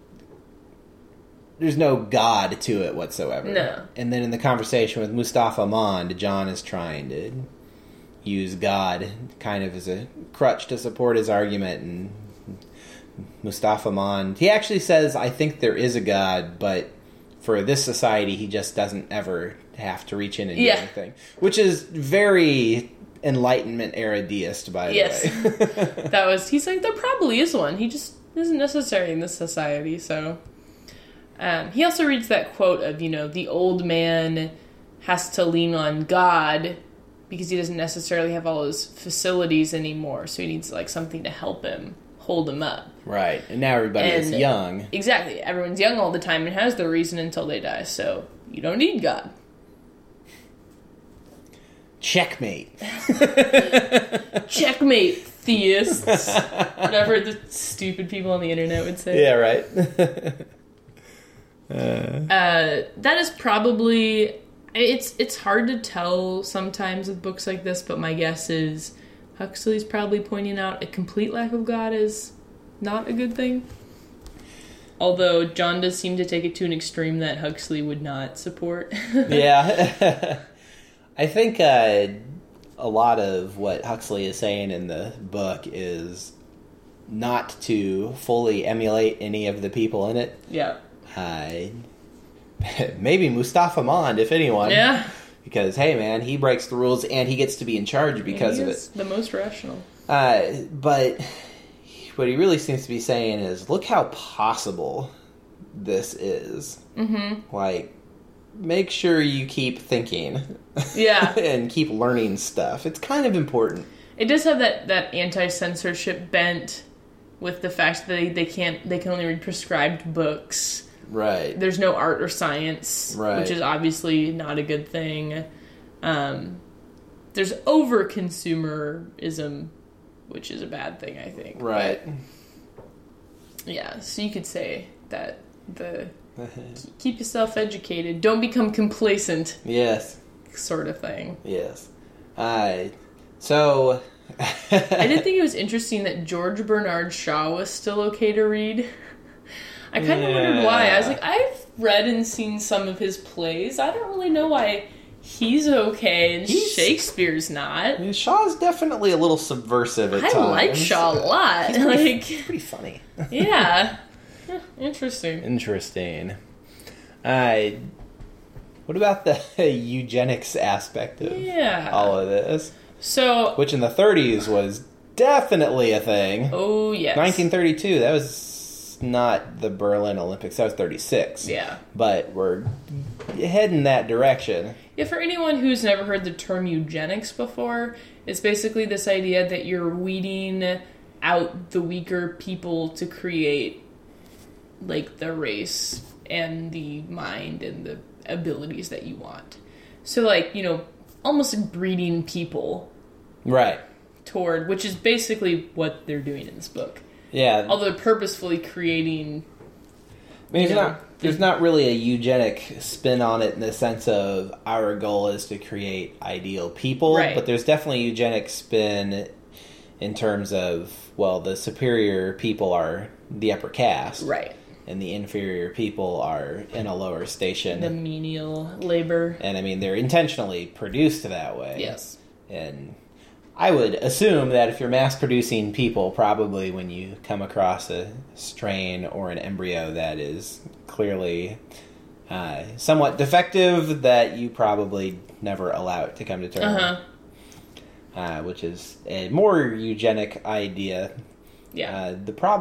God to it whatsoever. No. And then in the conversation with Mustafa Mond, John is trying to use God kind of as a crutch to support his argument. And Mustafa Mond, he actually says, I think there is a God, but for this society, he just doesn't ever have to reach in and do anything. Which is very Enlightenment era deist, by the way. He's like, there probably is one. He just isn't necessary in this society, so... he also reads that quote of, the old man has to lean on God because he doesn't necessarily have all his facilities anymore, so he needs, something to help him, hold him up. Right, and now everybody is young. Exactly, everyone's young all the time and has their reason until they die, so you don't need God. Checkmate. Checkmate, theists. Whatever the stupid people on the internet would say. Yeah, right. That is probably... It's hard to tell sometimes with books like this, but my guess is Huxley's probably pointing out a complete lack of God is not a good thing. Although John does seem to take it to an extreme that Huxley would not support. Yeah. I think a lot of what Huxley is saying in the book is not to fully emulate any of the people in it. Yeah. Maybe Mustafa Mond, if anyone. Yeah. Because, hey, man, he breaks the rules and he gets to be in charge because of it. The most rational. But what he really seems to be saying is, look how possible this is. Mm-hmm. Make sure you keep thinking. Yeah. And keep learning stuff. It's kind of important. It does have that anti-censorship bent with the fact that they can only read prescribed books. Right. There's no art or science, right, which is obviously not a good thing. There's over-consumerism, which is a bad thing, I think. Right. But, yeah, so you could say that keep yourself educated. Don't become complacent. Yes. Sort of thing. Yes. So... I did think it was interesting that George Bernard Shaw was still okay to read. I kind of wondered why. I was like, I've read and seen some of his plays. I don't really know why he's okay and Shakespeare's not. Shaw's definitely a little subversive at times. I like Shaw a lot. He's pretty funny. Yeah. Interesting. Interesting. What about the eugenics aspect of all of this? So, which in the 30s was definitely a thing. Oh, yes. 1932, that was not the Berlin Olympics, that was 36. Yeah. But we're heading that direction. Yeah, for anyone who's never heard the term eugenics before, it's basically this idea that you're weeding out the weaker people to create, like, the race and the mind and the abilities that you want. So, like, you know, almost like breeding people. Right. Toward, which is basically what they're doing in this book. Yeah. Although purposefully creating... I mean, there's not really a eugenic spin on it in the sense of our goal is to create ideal people, right. But there's definitely a eugenic spin in terms of, well, the superior people are the upper caste. Right. And the inferior people are in a lower station. The menial labor. And, I mean, they're intentionally produced that way. Yes. And I would assume that if you're mass-producing people, probably when you come across a strain or an embryo that is clearly somewhat defective, that you probably never allow it to come to term. Which is a more eugenic idea. Yeah.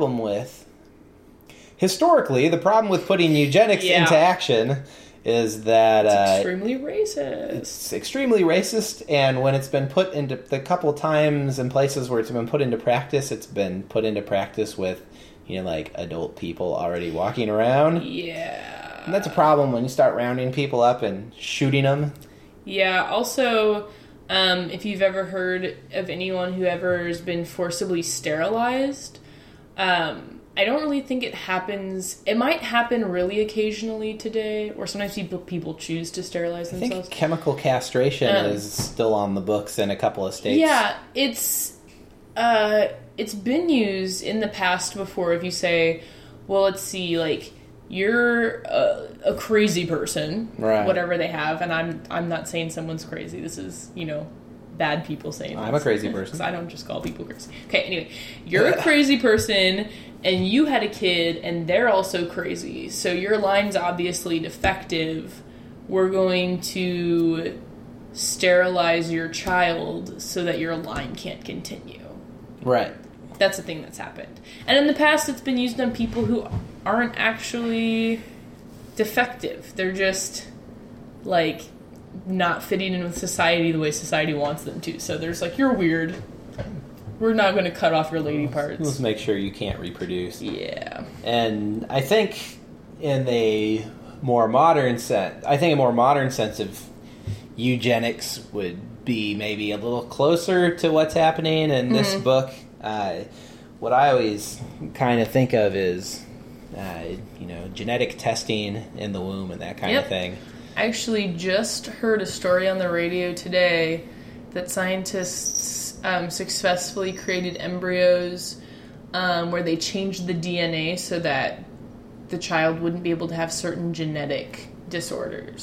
Historically, the problem with putting eugenics into action is that it's extremely racist. It's extremely racist, and when it's been put into the couple times and places where it's been put into practice, it's been put into practice with, you know, like adult people already walking around. Yeah. And that's a problem when you start rounding people up and shooting them. Yeah. Also, if you've ever heard of anyone who ever has been forcibly sterilized, I don't really think it happens. It might happen really occasionally today, or sometimes people choose to sterilize themselves. I think chemical castration is still on the books in a couple of states. Yeah, it's been used in the past before. If you say, well, let's see, like, you're a crazy person, right. Whatever they have, and I'm not saying someone's crazy. This is, you know, bad people saying this. I'm a crazy person. Because I don't just call people crazy. Okay, anyway, you're a crazy person, and you had a kid, and they're also crazy. So your line's obviously defective. We're going to sterilize your child so that your line can't continue. Right. That's a thing that's happened. And in the past, it's been used on people who aren't actually defective. They're just, like, not fitting in with society the way society wants them to. So there's like, you're weird. We're not going to cut off your lady parts. Let's make sure you can't reproduce. Yeah. And I think in a more modern sense, of eugenics would be maybe a little closer to what's happening in this book. What I always kind of think of is, genetic testing in the womb and that kind of thing. I actually just heard a story on the radio today that scientists successfully created embryos where they changed the DNA so that the child wouldn't be able to have certain genetic disorders.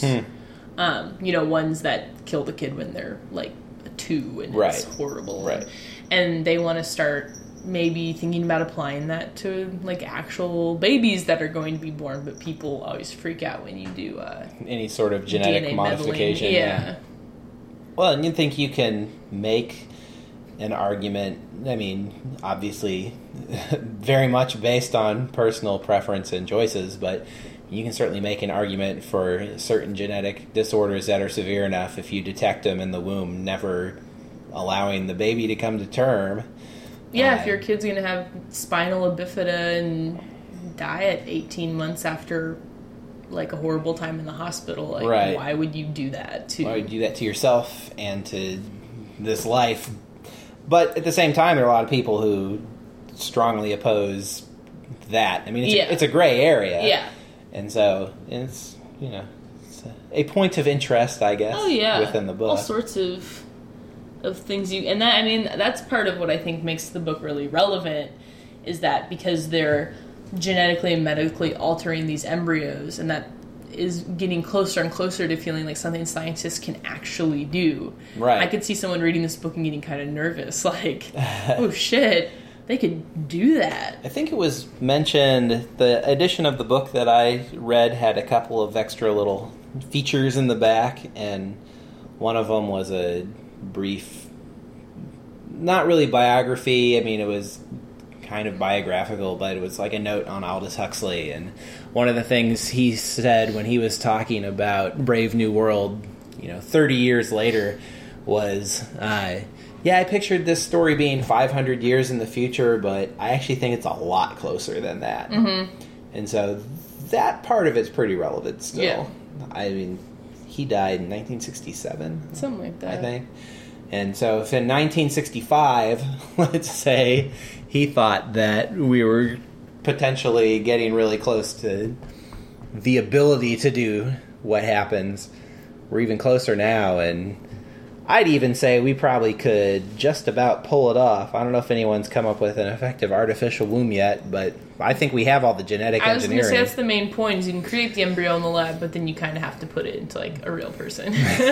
Ones that kill the kid when they're like 2 and it's horrible. Right. And they want to start maybe thinking about applying that to like actual babies that are going to be born, but people always freak out when you do any sort of genetic DNA modification. Yeah. Well, and you think you can make an argument, I mean, obviously very much based on personal preference and choices, but you can certainly make an argument for certain genetic disorders that are severe enough if you detect them in the womb, never allowing the baby to come to term. Yeah, if your kid's going to have spinal bifida and die at 18 months after, like, a horrible time in the hospital, like, why would you do that to... Why would you do that to yourself and to this life? But at the same time, there are a lot of people who strongly oppose that. I mean, it's a gray area. Yeah. And so, it's, it's a point of interest, I guess, within the book. All sorts of things and that, I mean, that's part of what I think makes the book really relevant, is that because they're genetically and medically altering these embryos, and that is getting closer and closer to feeling like something scientists can actually do. Right. I could see someone reading this book and getting kind of nervous, like, oh shit, they could do that. I think it was mentioned, the edition of the book that I read had a couple of extra little features in the back, and one of them was a brief, not really biography, I mean, it was kind of biographical, but it was like a note on Aldous Huxley, and one of the things he said when he was talking about Brave New World, 30 years later, was, I pictured this story being 500 years in the future, but I actually think it's a lot closer than that. Mm-hmm. And so that part of it's pretty relevant still. Yeah. I mean, he died in 1967. Something like that. I think. And so if in 1965, let's say, he thought that we were potentially getting really close to the ability to do what happens, we're even closer now, and I'd even say we probably could just about pull it off. I don't know if anyone's come up with an effective artificial womb yet, but I think we have all the genetic engineering. I was going to say that's the main point, is you can create the embryo in the lab, but then you kind of have to put it into, like, a real person.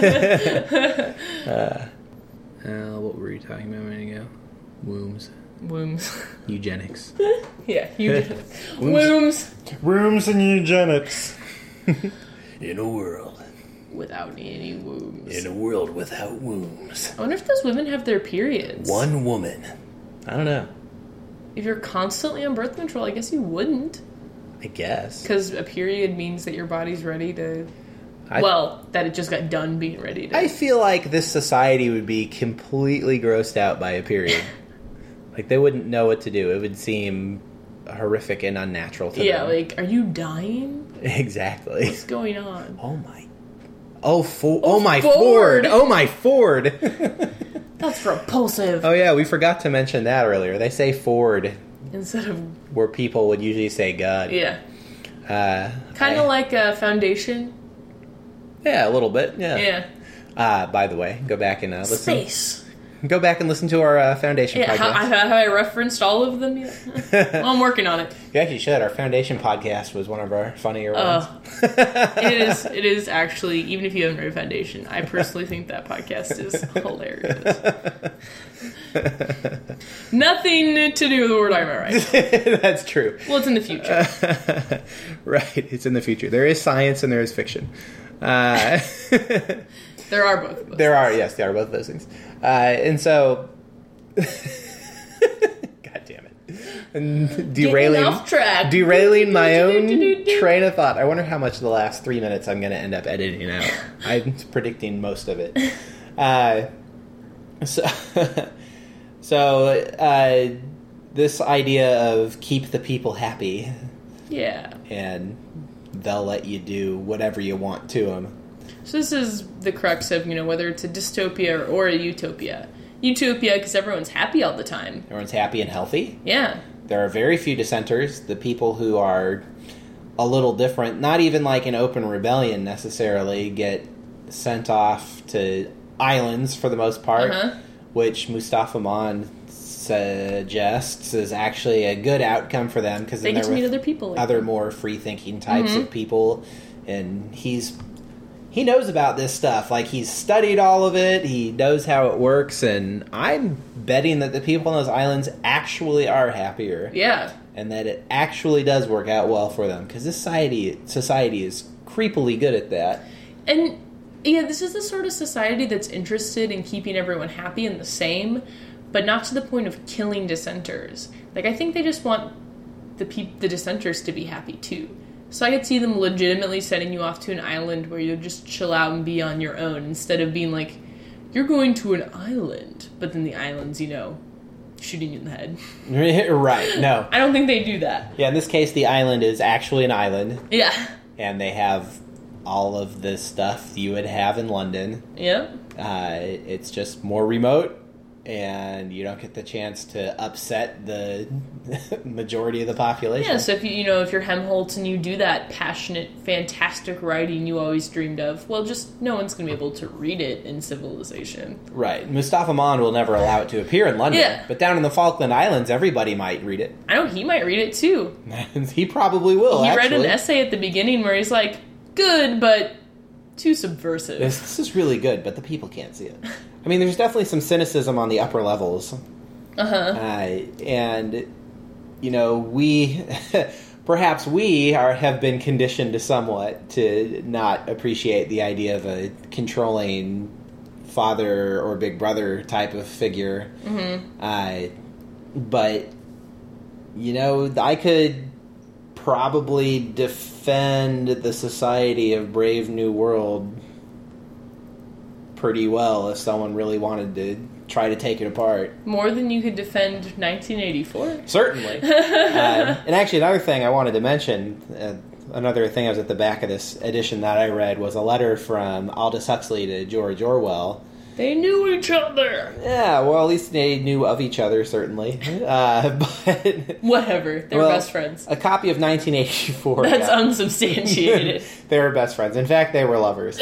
What were you talking about a minute ago? Wombs. Eugenics. Yeah, eugenics. Wombs. Wombs and eugenics. In a world. Without any wombs. In a world without wombs. I wonder if those women have their periods. One woman. I don't know. If you're constantly on birth control, I guess you wouldn't. I guess. Because a period means that your body's ready to... that it just got done being ready to... I feel like this society would be completely grossed out by a period. Like, they wouldn't know what to do. It would seem horrific and unnatural to them. Yeah, like, are you dying? Exactly. What's going on? Oh my... Oh my Ford! Oh my Ford! That's repulsive. Oh yeah, we forgot to mention that earlier. They say Ford instead of where people would usually say God. Yeah. Kind of like a foundation. Yeah, a little bit. Yeah. Yeah. By the way, go back and listen. Space. Go back and listen to our Foundation podcast. Have I referenced all of them yet? Well, I'm working on it. You actually should. Our Foundation podcast was one of our funnier ones. It is actually, even if you haven't read Foundation, I personally think that podcast is hilarious. Nothing to do with what we're talking about right now. That's true. Well, it's in the future. Right, it's in the future. There is science and there is fiction. There are both of those. There are both of those things. And so... God damn it. And derailing my own train of thought. I wonder how much of the last 3 minutes I'm going to end up editing out. I'm predicting most of it. So this idea of keep the people happy. Yeah. And they'll let you do whatever you want to them. So this is the crux of, whether it's a dystopia or a utopia. Utopia because everyone's happy all the time. Everyone's happy and healthy. Yeah. There are very few dissenters. The people who are a little different, not even like an open rebellion necessarily, get sent off to islands for the most part, which Mustafa Mon suggests is actually a good outcome for them because they get to meet other people, like other more free-thinking types of people, and he knows about this stuff. Like, he's studied all of it. He knows how it works. And I'm betting that the people on those islands actually are happier. Yeah. And that it actually does work out well for them. Because this society is creepily good at that. And, yeah, this is the sort of society that's interested in keeping everyone happy and the same, but not to the point of killing dissenters. Like, I think they just want the dissenters to be happy, too. So I could see them legitimately sending you off to an island where you'll just chill out and be on your own instead of being like, you're going to an island, but then the island's, shooting you in the head. Right, no. I don't think they do that. Yeah, in this case, the island is actually an island. Yeah. And they have all of this stuff you would have in London. Yeah. It's just more remote. And you don't get the chance to upset the majority of the population. Yeah, so if if you're Helmholtz and you do that passionate, fantastic writing you always dreamed of, well, just no one's going to be able to read it in civilization. Right. Mustafa Mon will never allow it to appear in London. Yeah. But down in the Falkland Islands, everybody might read it. I know, he might read it too. He probably will, He read an essay at the beginning where he's like, good, but too subversive. This is really good, but the people can't see it. I mean, there's definitely some cynicism on the upper levels. And, you know, we... Perhaps have been conditioned somewhat to not appreciate the idea of a controlling father or big brother type of figure. But, you know, I could probably defend the Society of Brave New World pretty well if someone really wanted to try to take it apart. More than you could defend 1984? Certainly. And actually, another thing I wanted to mention, another thing I was at the back of this edition that I read, was a letter from Aldous Huxley to George Orwell. They knew each other! Yeah, well, at least they knew of each other, certainly. But whatever. They're best friends. A copy of 1984. That's unsubstantiated. They were best friends. In fact, they were lovers.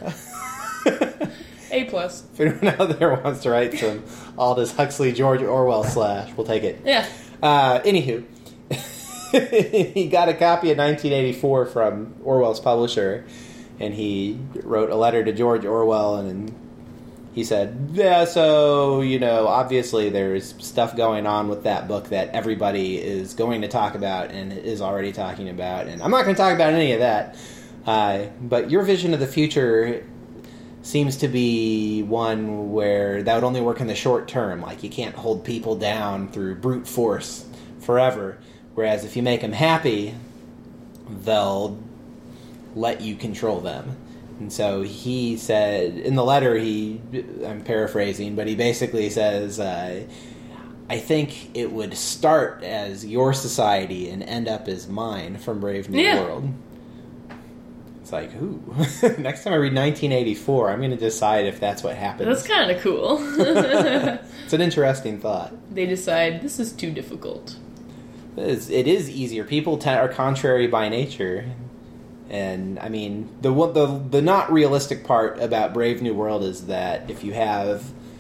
A+. If anyone out there wants to write some Aldous Huxley, George Orwell / we'll take it. Yeah. Anywho, he got a copy of 1984 from Orwell's publisher, and he wrote a letter to George Orwell, and he said, yeah, so, you know, obviously there's stuff going on with that book that everybody is going to talk about and is already talking about, and I'm not going to talk about any of that. But your vision of the future seems to be one where that would only work in the short term. Like, you can't hold people down through brute force forever. Whereas if you make them happy, they'll let you control them. And so he said, in the letter, I'm paraphrasing, but he basically says, I think it would start as your society and end up as mine from Brave New World. It's like, ooh. Next time I read 1984, I'm going to decide if that's what happens. That's kind of cool. It's an interesting thought. They decide, this is too difficult. It is easier. People are contrary by nature. And, I mean, the not realistic part about Brave New World is that if you have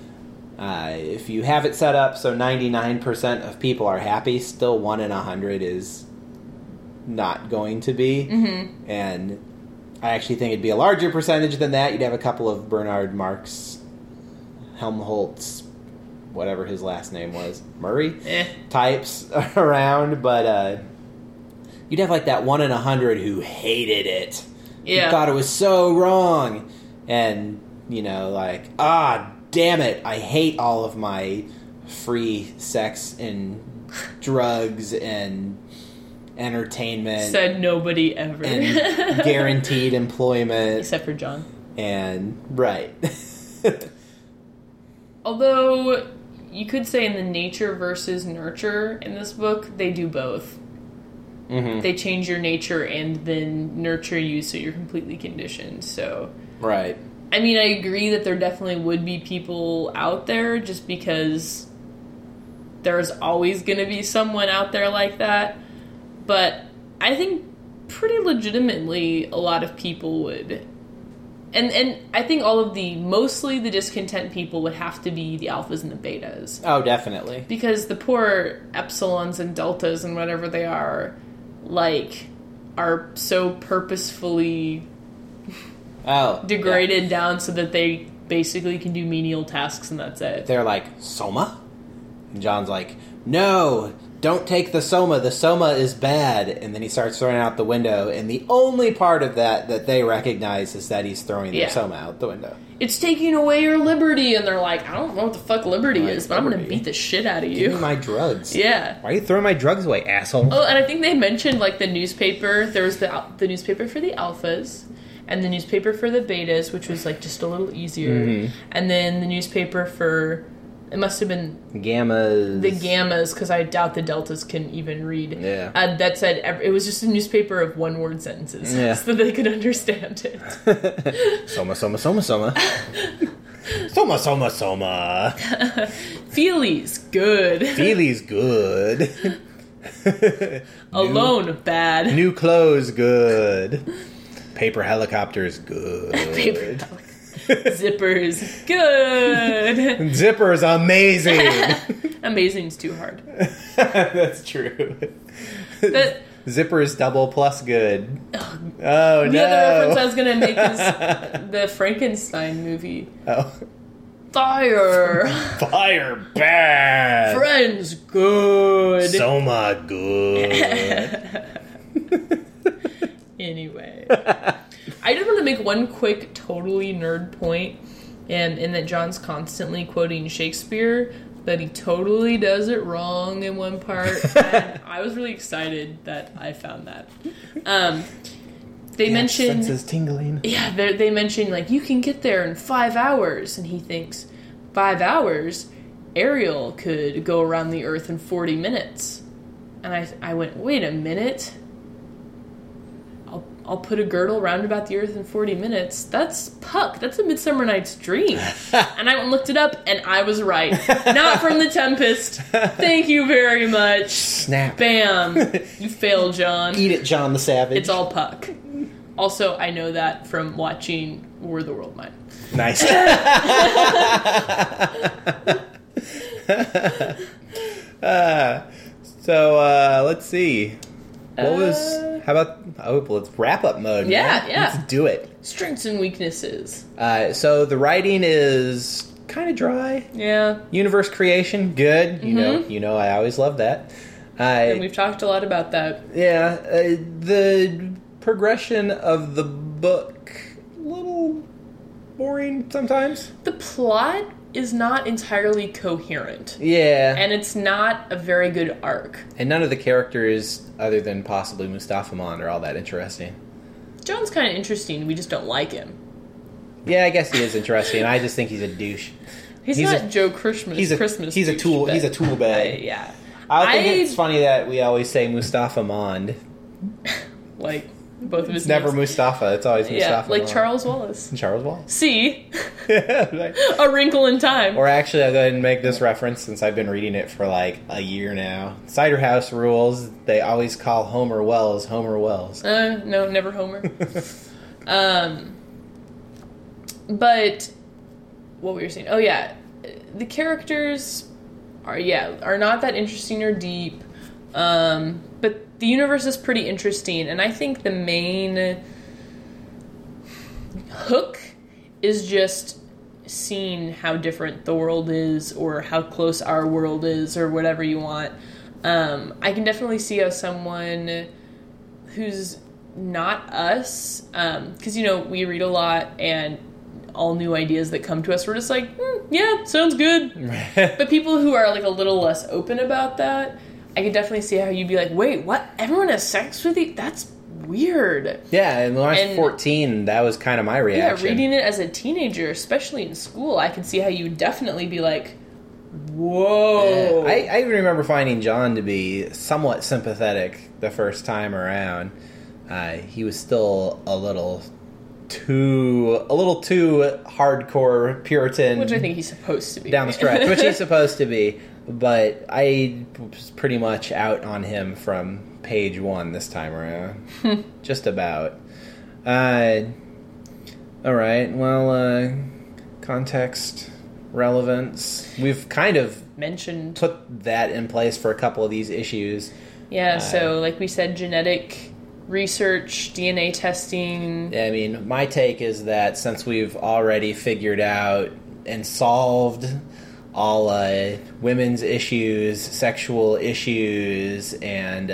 it set up so 99% of people are happy, still 1 in 100 is not going to be. Mm-hmm. And I actually think it'd be a larger percentage than that. You'd have a couple of Bernard Marx, Helmholtz, whatever his last name was, Murray types around, but you'd have like that 1 in 100 who hated it. Yeah. Who thought it was so wrong. And, you know, like, damn it, I hate all of my free sex and drugs and entertainment. Said nobody ever. And guaranteed employment. Except for John. And, right. Although, you could say in the nature versus nurture in this book, they do both. Mm-hmm. They change your nature and then nurture you so you're completely conditioned, so... Right. I mean, I agree that there definitely would be people out there just because there's always going to be someone out there like that. But I think pretty legitimately a lot of people would. And I think mostly the discontent people would have to be the alphas and the betas. Oh, definitely. Because the poor epsilons and deltas and whatever they are, like, are so purposefully degraded down so that they basically can do menial tasks and that's it. They're like, Soma? And John's like, no, don't take the Soma. The Soma is bad. And then he starts throwing it out the window, and the only part of that they recognize is that he's throwing the Soma out the window. It's taking away your liberty, and they're like, I don't know what the fuck liberty is, but I'm going to beat the shit out of you. Give me my drugs. Yeah. Why are you throwing my drugs away, asshole? Oh, and I think they mentioned, like, the newspaper. There was the newspaper for the alphas, and the newspaper for the betas, which was, like, just a little easier. Mm-hmm. And then the newspaper for... It must have been... Gammas. The gammas, because I doubt the deltas can even read. Yeah. That said, it was just a newspaper of one-word sentences, so that they could understand it. Soma, Soma, Soma, Soma. Soma, Soma, Soma. Feelies, good. Feelies, good. Alone, bad. New clothes, good. Paper helicopters, good. Paper helicopters. Zippers, good. Zippers, amazing. Amazing's too hard. That's true. Zippers double plus good. Oh no. The other reference I was going to make is the Frankenstein movie. Oh. Fire. Fire bad. Friends good. Soma good. Anyway. I just want to make one quick, totally nerd point, in that John's constantly quoting Shakespeare, but he totally does it wrong in one part, and I was really excited that I found that. They mentioned... senses tingling. Yeah, they mentioned, like, you can get there in 5 hours, and he thinks, 5 hours? Ariel could go around the Earth in 40 minutes. And I went, wait a minute... I'll put a girdle round about the Earth in 40 minutes. That's Puck. That's A Midsummer Night's Dream. And I went and looked it up, and I was right. Not from The Tempest. Thank you very much. Snap. Bam. You failed, John. Eat it, John the Savage. It's all Puck. Also, I know that from watching War of the World Mine. Nice. So, let's see. How about, let's wrap up mode. Yeah, yeah. Let's do it. Strengths and weaknesses. So the writing is kind of dry. Yeah. Universe creation, good. You know, I always love that. And we've talked a lot about that. Yeah. The progression of the book, a little boring sometimes. The plot is not entirely coherent. Yeah. And it's not a very good arc. And none of the characters, other than possibly Mustafa Mond, are all that interesting. John's kind of interesting. We just don't like him. Yeah, I guess he is interesting. I just think he's a douche. He's not Joe Christmas. He's a douche, tool. He's a tool bag. Yeah. I think it's funny that we always say Mustafa Mond. Like both of his It's never names. Mustafa. It's always Mustafa. Like Mond. Charles Wallace. Charles Wallace. See? Like, A Wrinkle in Time. or actually, I'll go ahead and make this reference since I've been reading it for like a year now. Cider House rules. They always call Homer Wells Homer Wells. No, never Homer. But what were you saying? Oh yeah, the characters are not that interesting or deep. But the universe is pretty interesting, and I think the main hook is just seeing how different the world is, or how close our world is, or whatever you want. I can definitely see how someone who's not us, because, we read a lot, and all new ideas that come to us, we're just like, yeah, sounds good. But people who are, like, a little less open about that, I could definitely see how you'd be like, wait, what? Everyone has sex with you? That's weird. Yeah, and when I was 14, that was kind of my reaction. Yeah, reading it as a teenager, especially in school, I can see how you would definitely be like, whoa. Yeah, I even remember finding John to be somewhat sympathetic the first time around. He was still a little too hardcore Puritan, which I think he's supposed to be down the stretch, which he's supposed to be. But I was pretty much out on him from page 1 this time around, just about. All right, well, context, relevance. We've kind of mentioned put that in place for a couple of these issues. Yeah, so like we said, genetic research, DNA testing. I mean, my take is that since we've already figured out and solved all women's issues, sexual issues, and,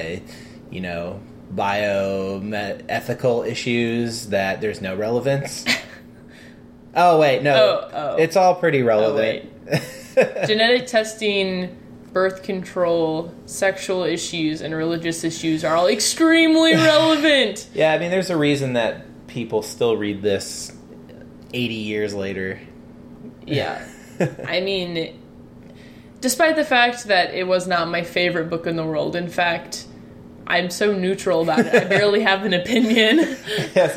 bioethical issues, that there's no relevance. Oh, wait, no. It's all pretty relevant. Genetic testing, birth control, sexual issues, and religious issues are all extremely relevant. Yeah, I mean, there's a reason that people still read this 80 years later. Yeah. I mean, despite the fact that it was not my favorite book in the world, in fact, I'm so neutral about it, I barely have an opinion. Yes,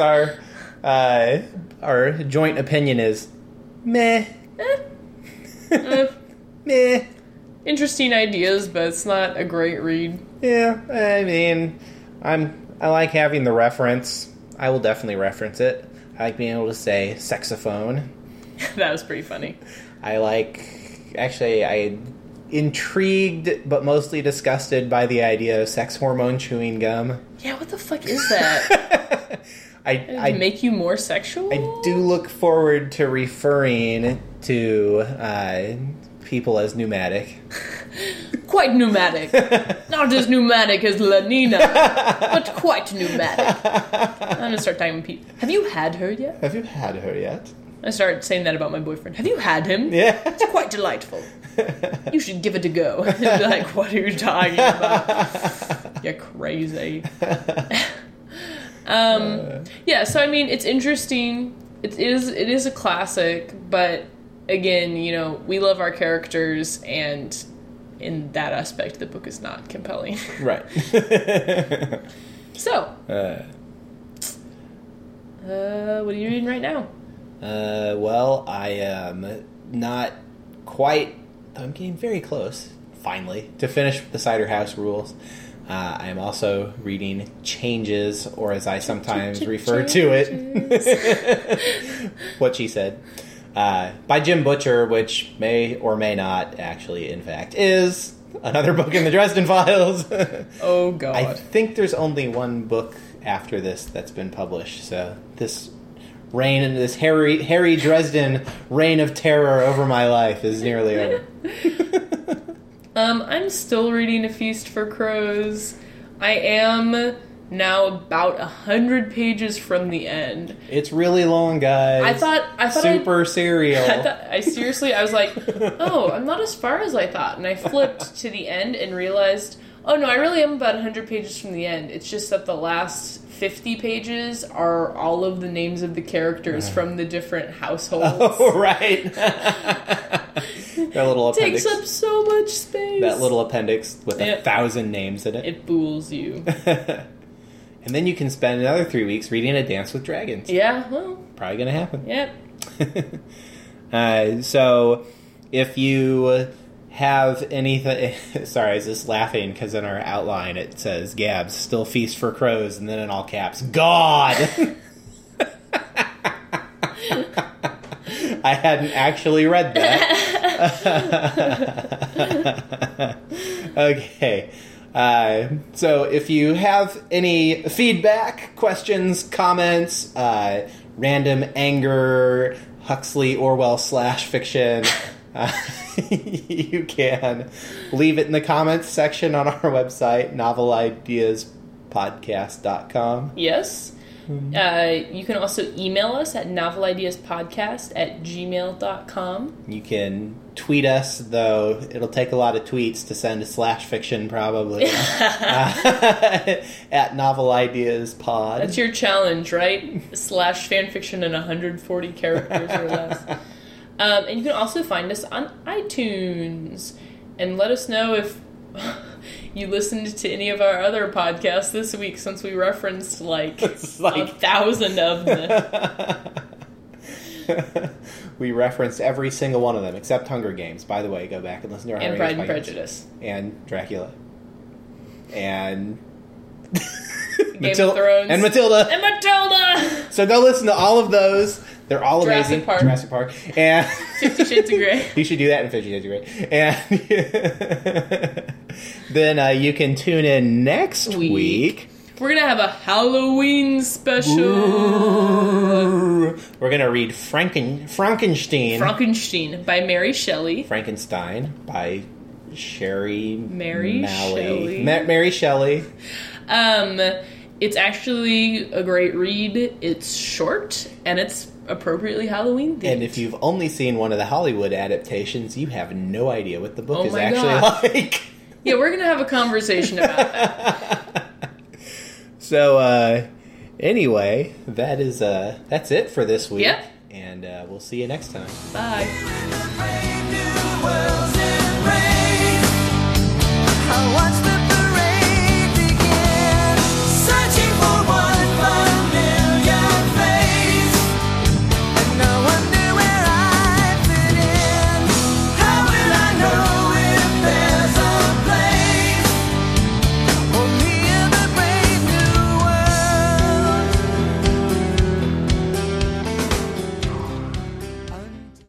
our joint opinion is meh. Meh. Interesting ideas, but it's not a great read. Yeah, I mean, I like having the reference. I will definitely reference it. I like being able to say saxophone. That was pretty funny. I intrigued but mostly disgusted by the idea of sex hormone chewing gum. Yeah, what the fuck is that? I make you more sexual? I do look forward to referring to people as pneumatic. Quite pneumatic. Not as pneumatic as Lanina, but quite pneumatic. I'm going to start talking to people. Have you had her yet? Have you had her yet? I started saying that about my boyfriend. Have you had him? Yeah. It's quite delightful. You should give it a go. And be like, what are you talking about? You're crazy. Yeah, so I mean, it's interesting. It is a classic, but again, you know, we love our characters, and in that aspect, the book is not compelling. Right. So, what are you reading right now? Well, I am not quite... I'm getting very close, finally, to finish the Cider House Rules. I am also reading Changes, or as I sometimes refer to it, What She Said, by Jim Butcher, which may or may not actually, in fact, is another book in the Dresden Files. Oh, God. I think there's only one book after this that's been published, so this Harry Dresden reign of terror over my life is nearly over. I'm still reading A Feast for Crows. I am now about 100 pages from the end. It's really long, guys. I thought super serial. I was like, oh, I'm not as far as I thought. And I flipped to the end and realized, oh no, I really am about 100 pages from the end. It's just that the last 50 pages are all of the names of the characters from the different households. Oh, right. That little appendix. Takes up so much space. That little appendix with 1,000 names in it. It fools you. And then you can spend another 3 weeks reading A Dance with Dragons. Yeah, well. Probably going to happen. Yep. So, if you have anything... Sorry, I was just laughing because in our outline it says, Gabs, still feast for crows, and then in all caps, God! I hadn't actually read that. Okay. So if you have any feedback, questions, comments, random anger, Huxley Orwell / fiction, you can leave it in the comments section on our website, novelideaspodcast.com. Yes. You can also email us at novelideaspodcast@gmail.com. You can tweet us, though it'll take a lot of tweets to send to /fiction, probably. At novelideaspod. That's your challenge, right? / fanfiction in 140 characters or less. And you can also find us on iTunes. And let us know if you listened to any of our other podcasts this week, since we referenced like 1,000 of them. We referenced every single one of them except Hunger Games. By the way, go back and listen to our and Pride and Prejudice. And Dracula. And Game of Thrones. And Matilda. And Matilda! So go listen to all of those. They're all Jurassic amazing. Park. Jurassic Park. And 50 Shades of Grey. You should do that in 50 Shades of Grey. And then you can tune in next week. We're going to have a Halloween special. Ooh. We're going to read Frankenstein. Frankenstein by Mary Shelley. Frankenstein by Mary Shelley. Mary Shelley. It's actually a great read. It's short, and it's appropriately Halloween themed. And if you've only seen one of the Hollywood adaptations, you have no idea what the book is actually like. Yeah, we're going to have a conversation about that. So, anyway, that's it for this week. Yep. And we'll see you next time. Bye. I watched the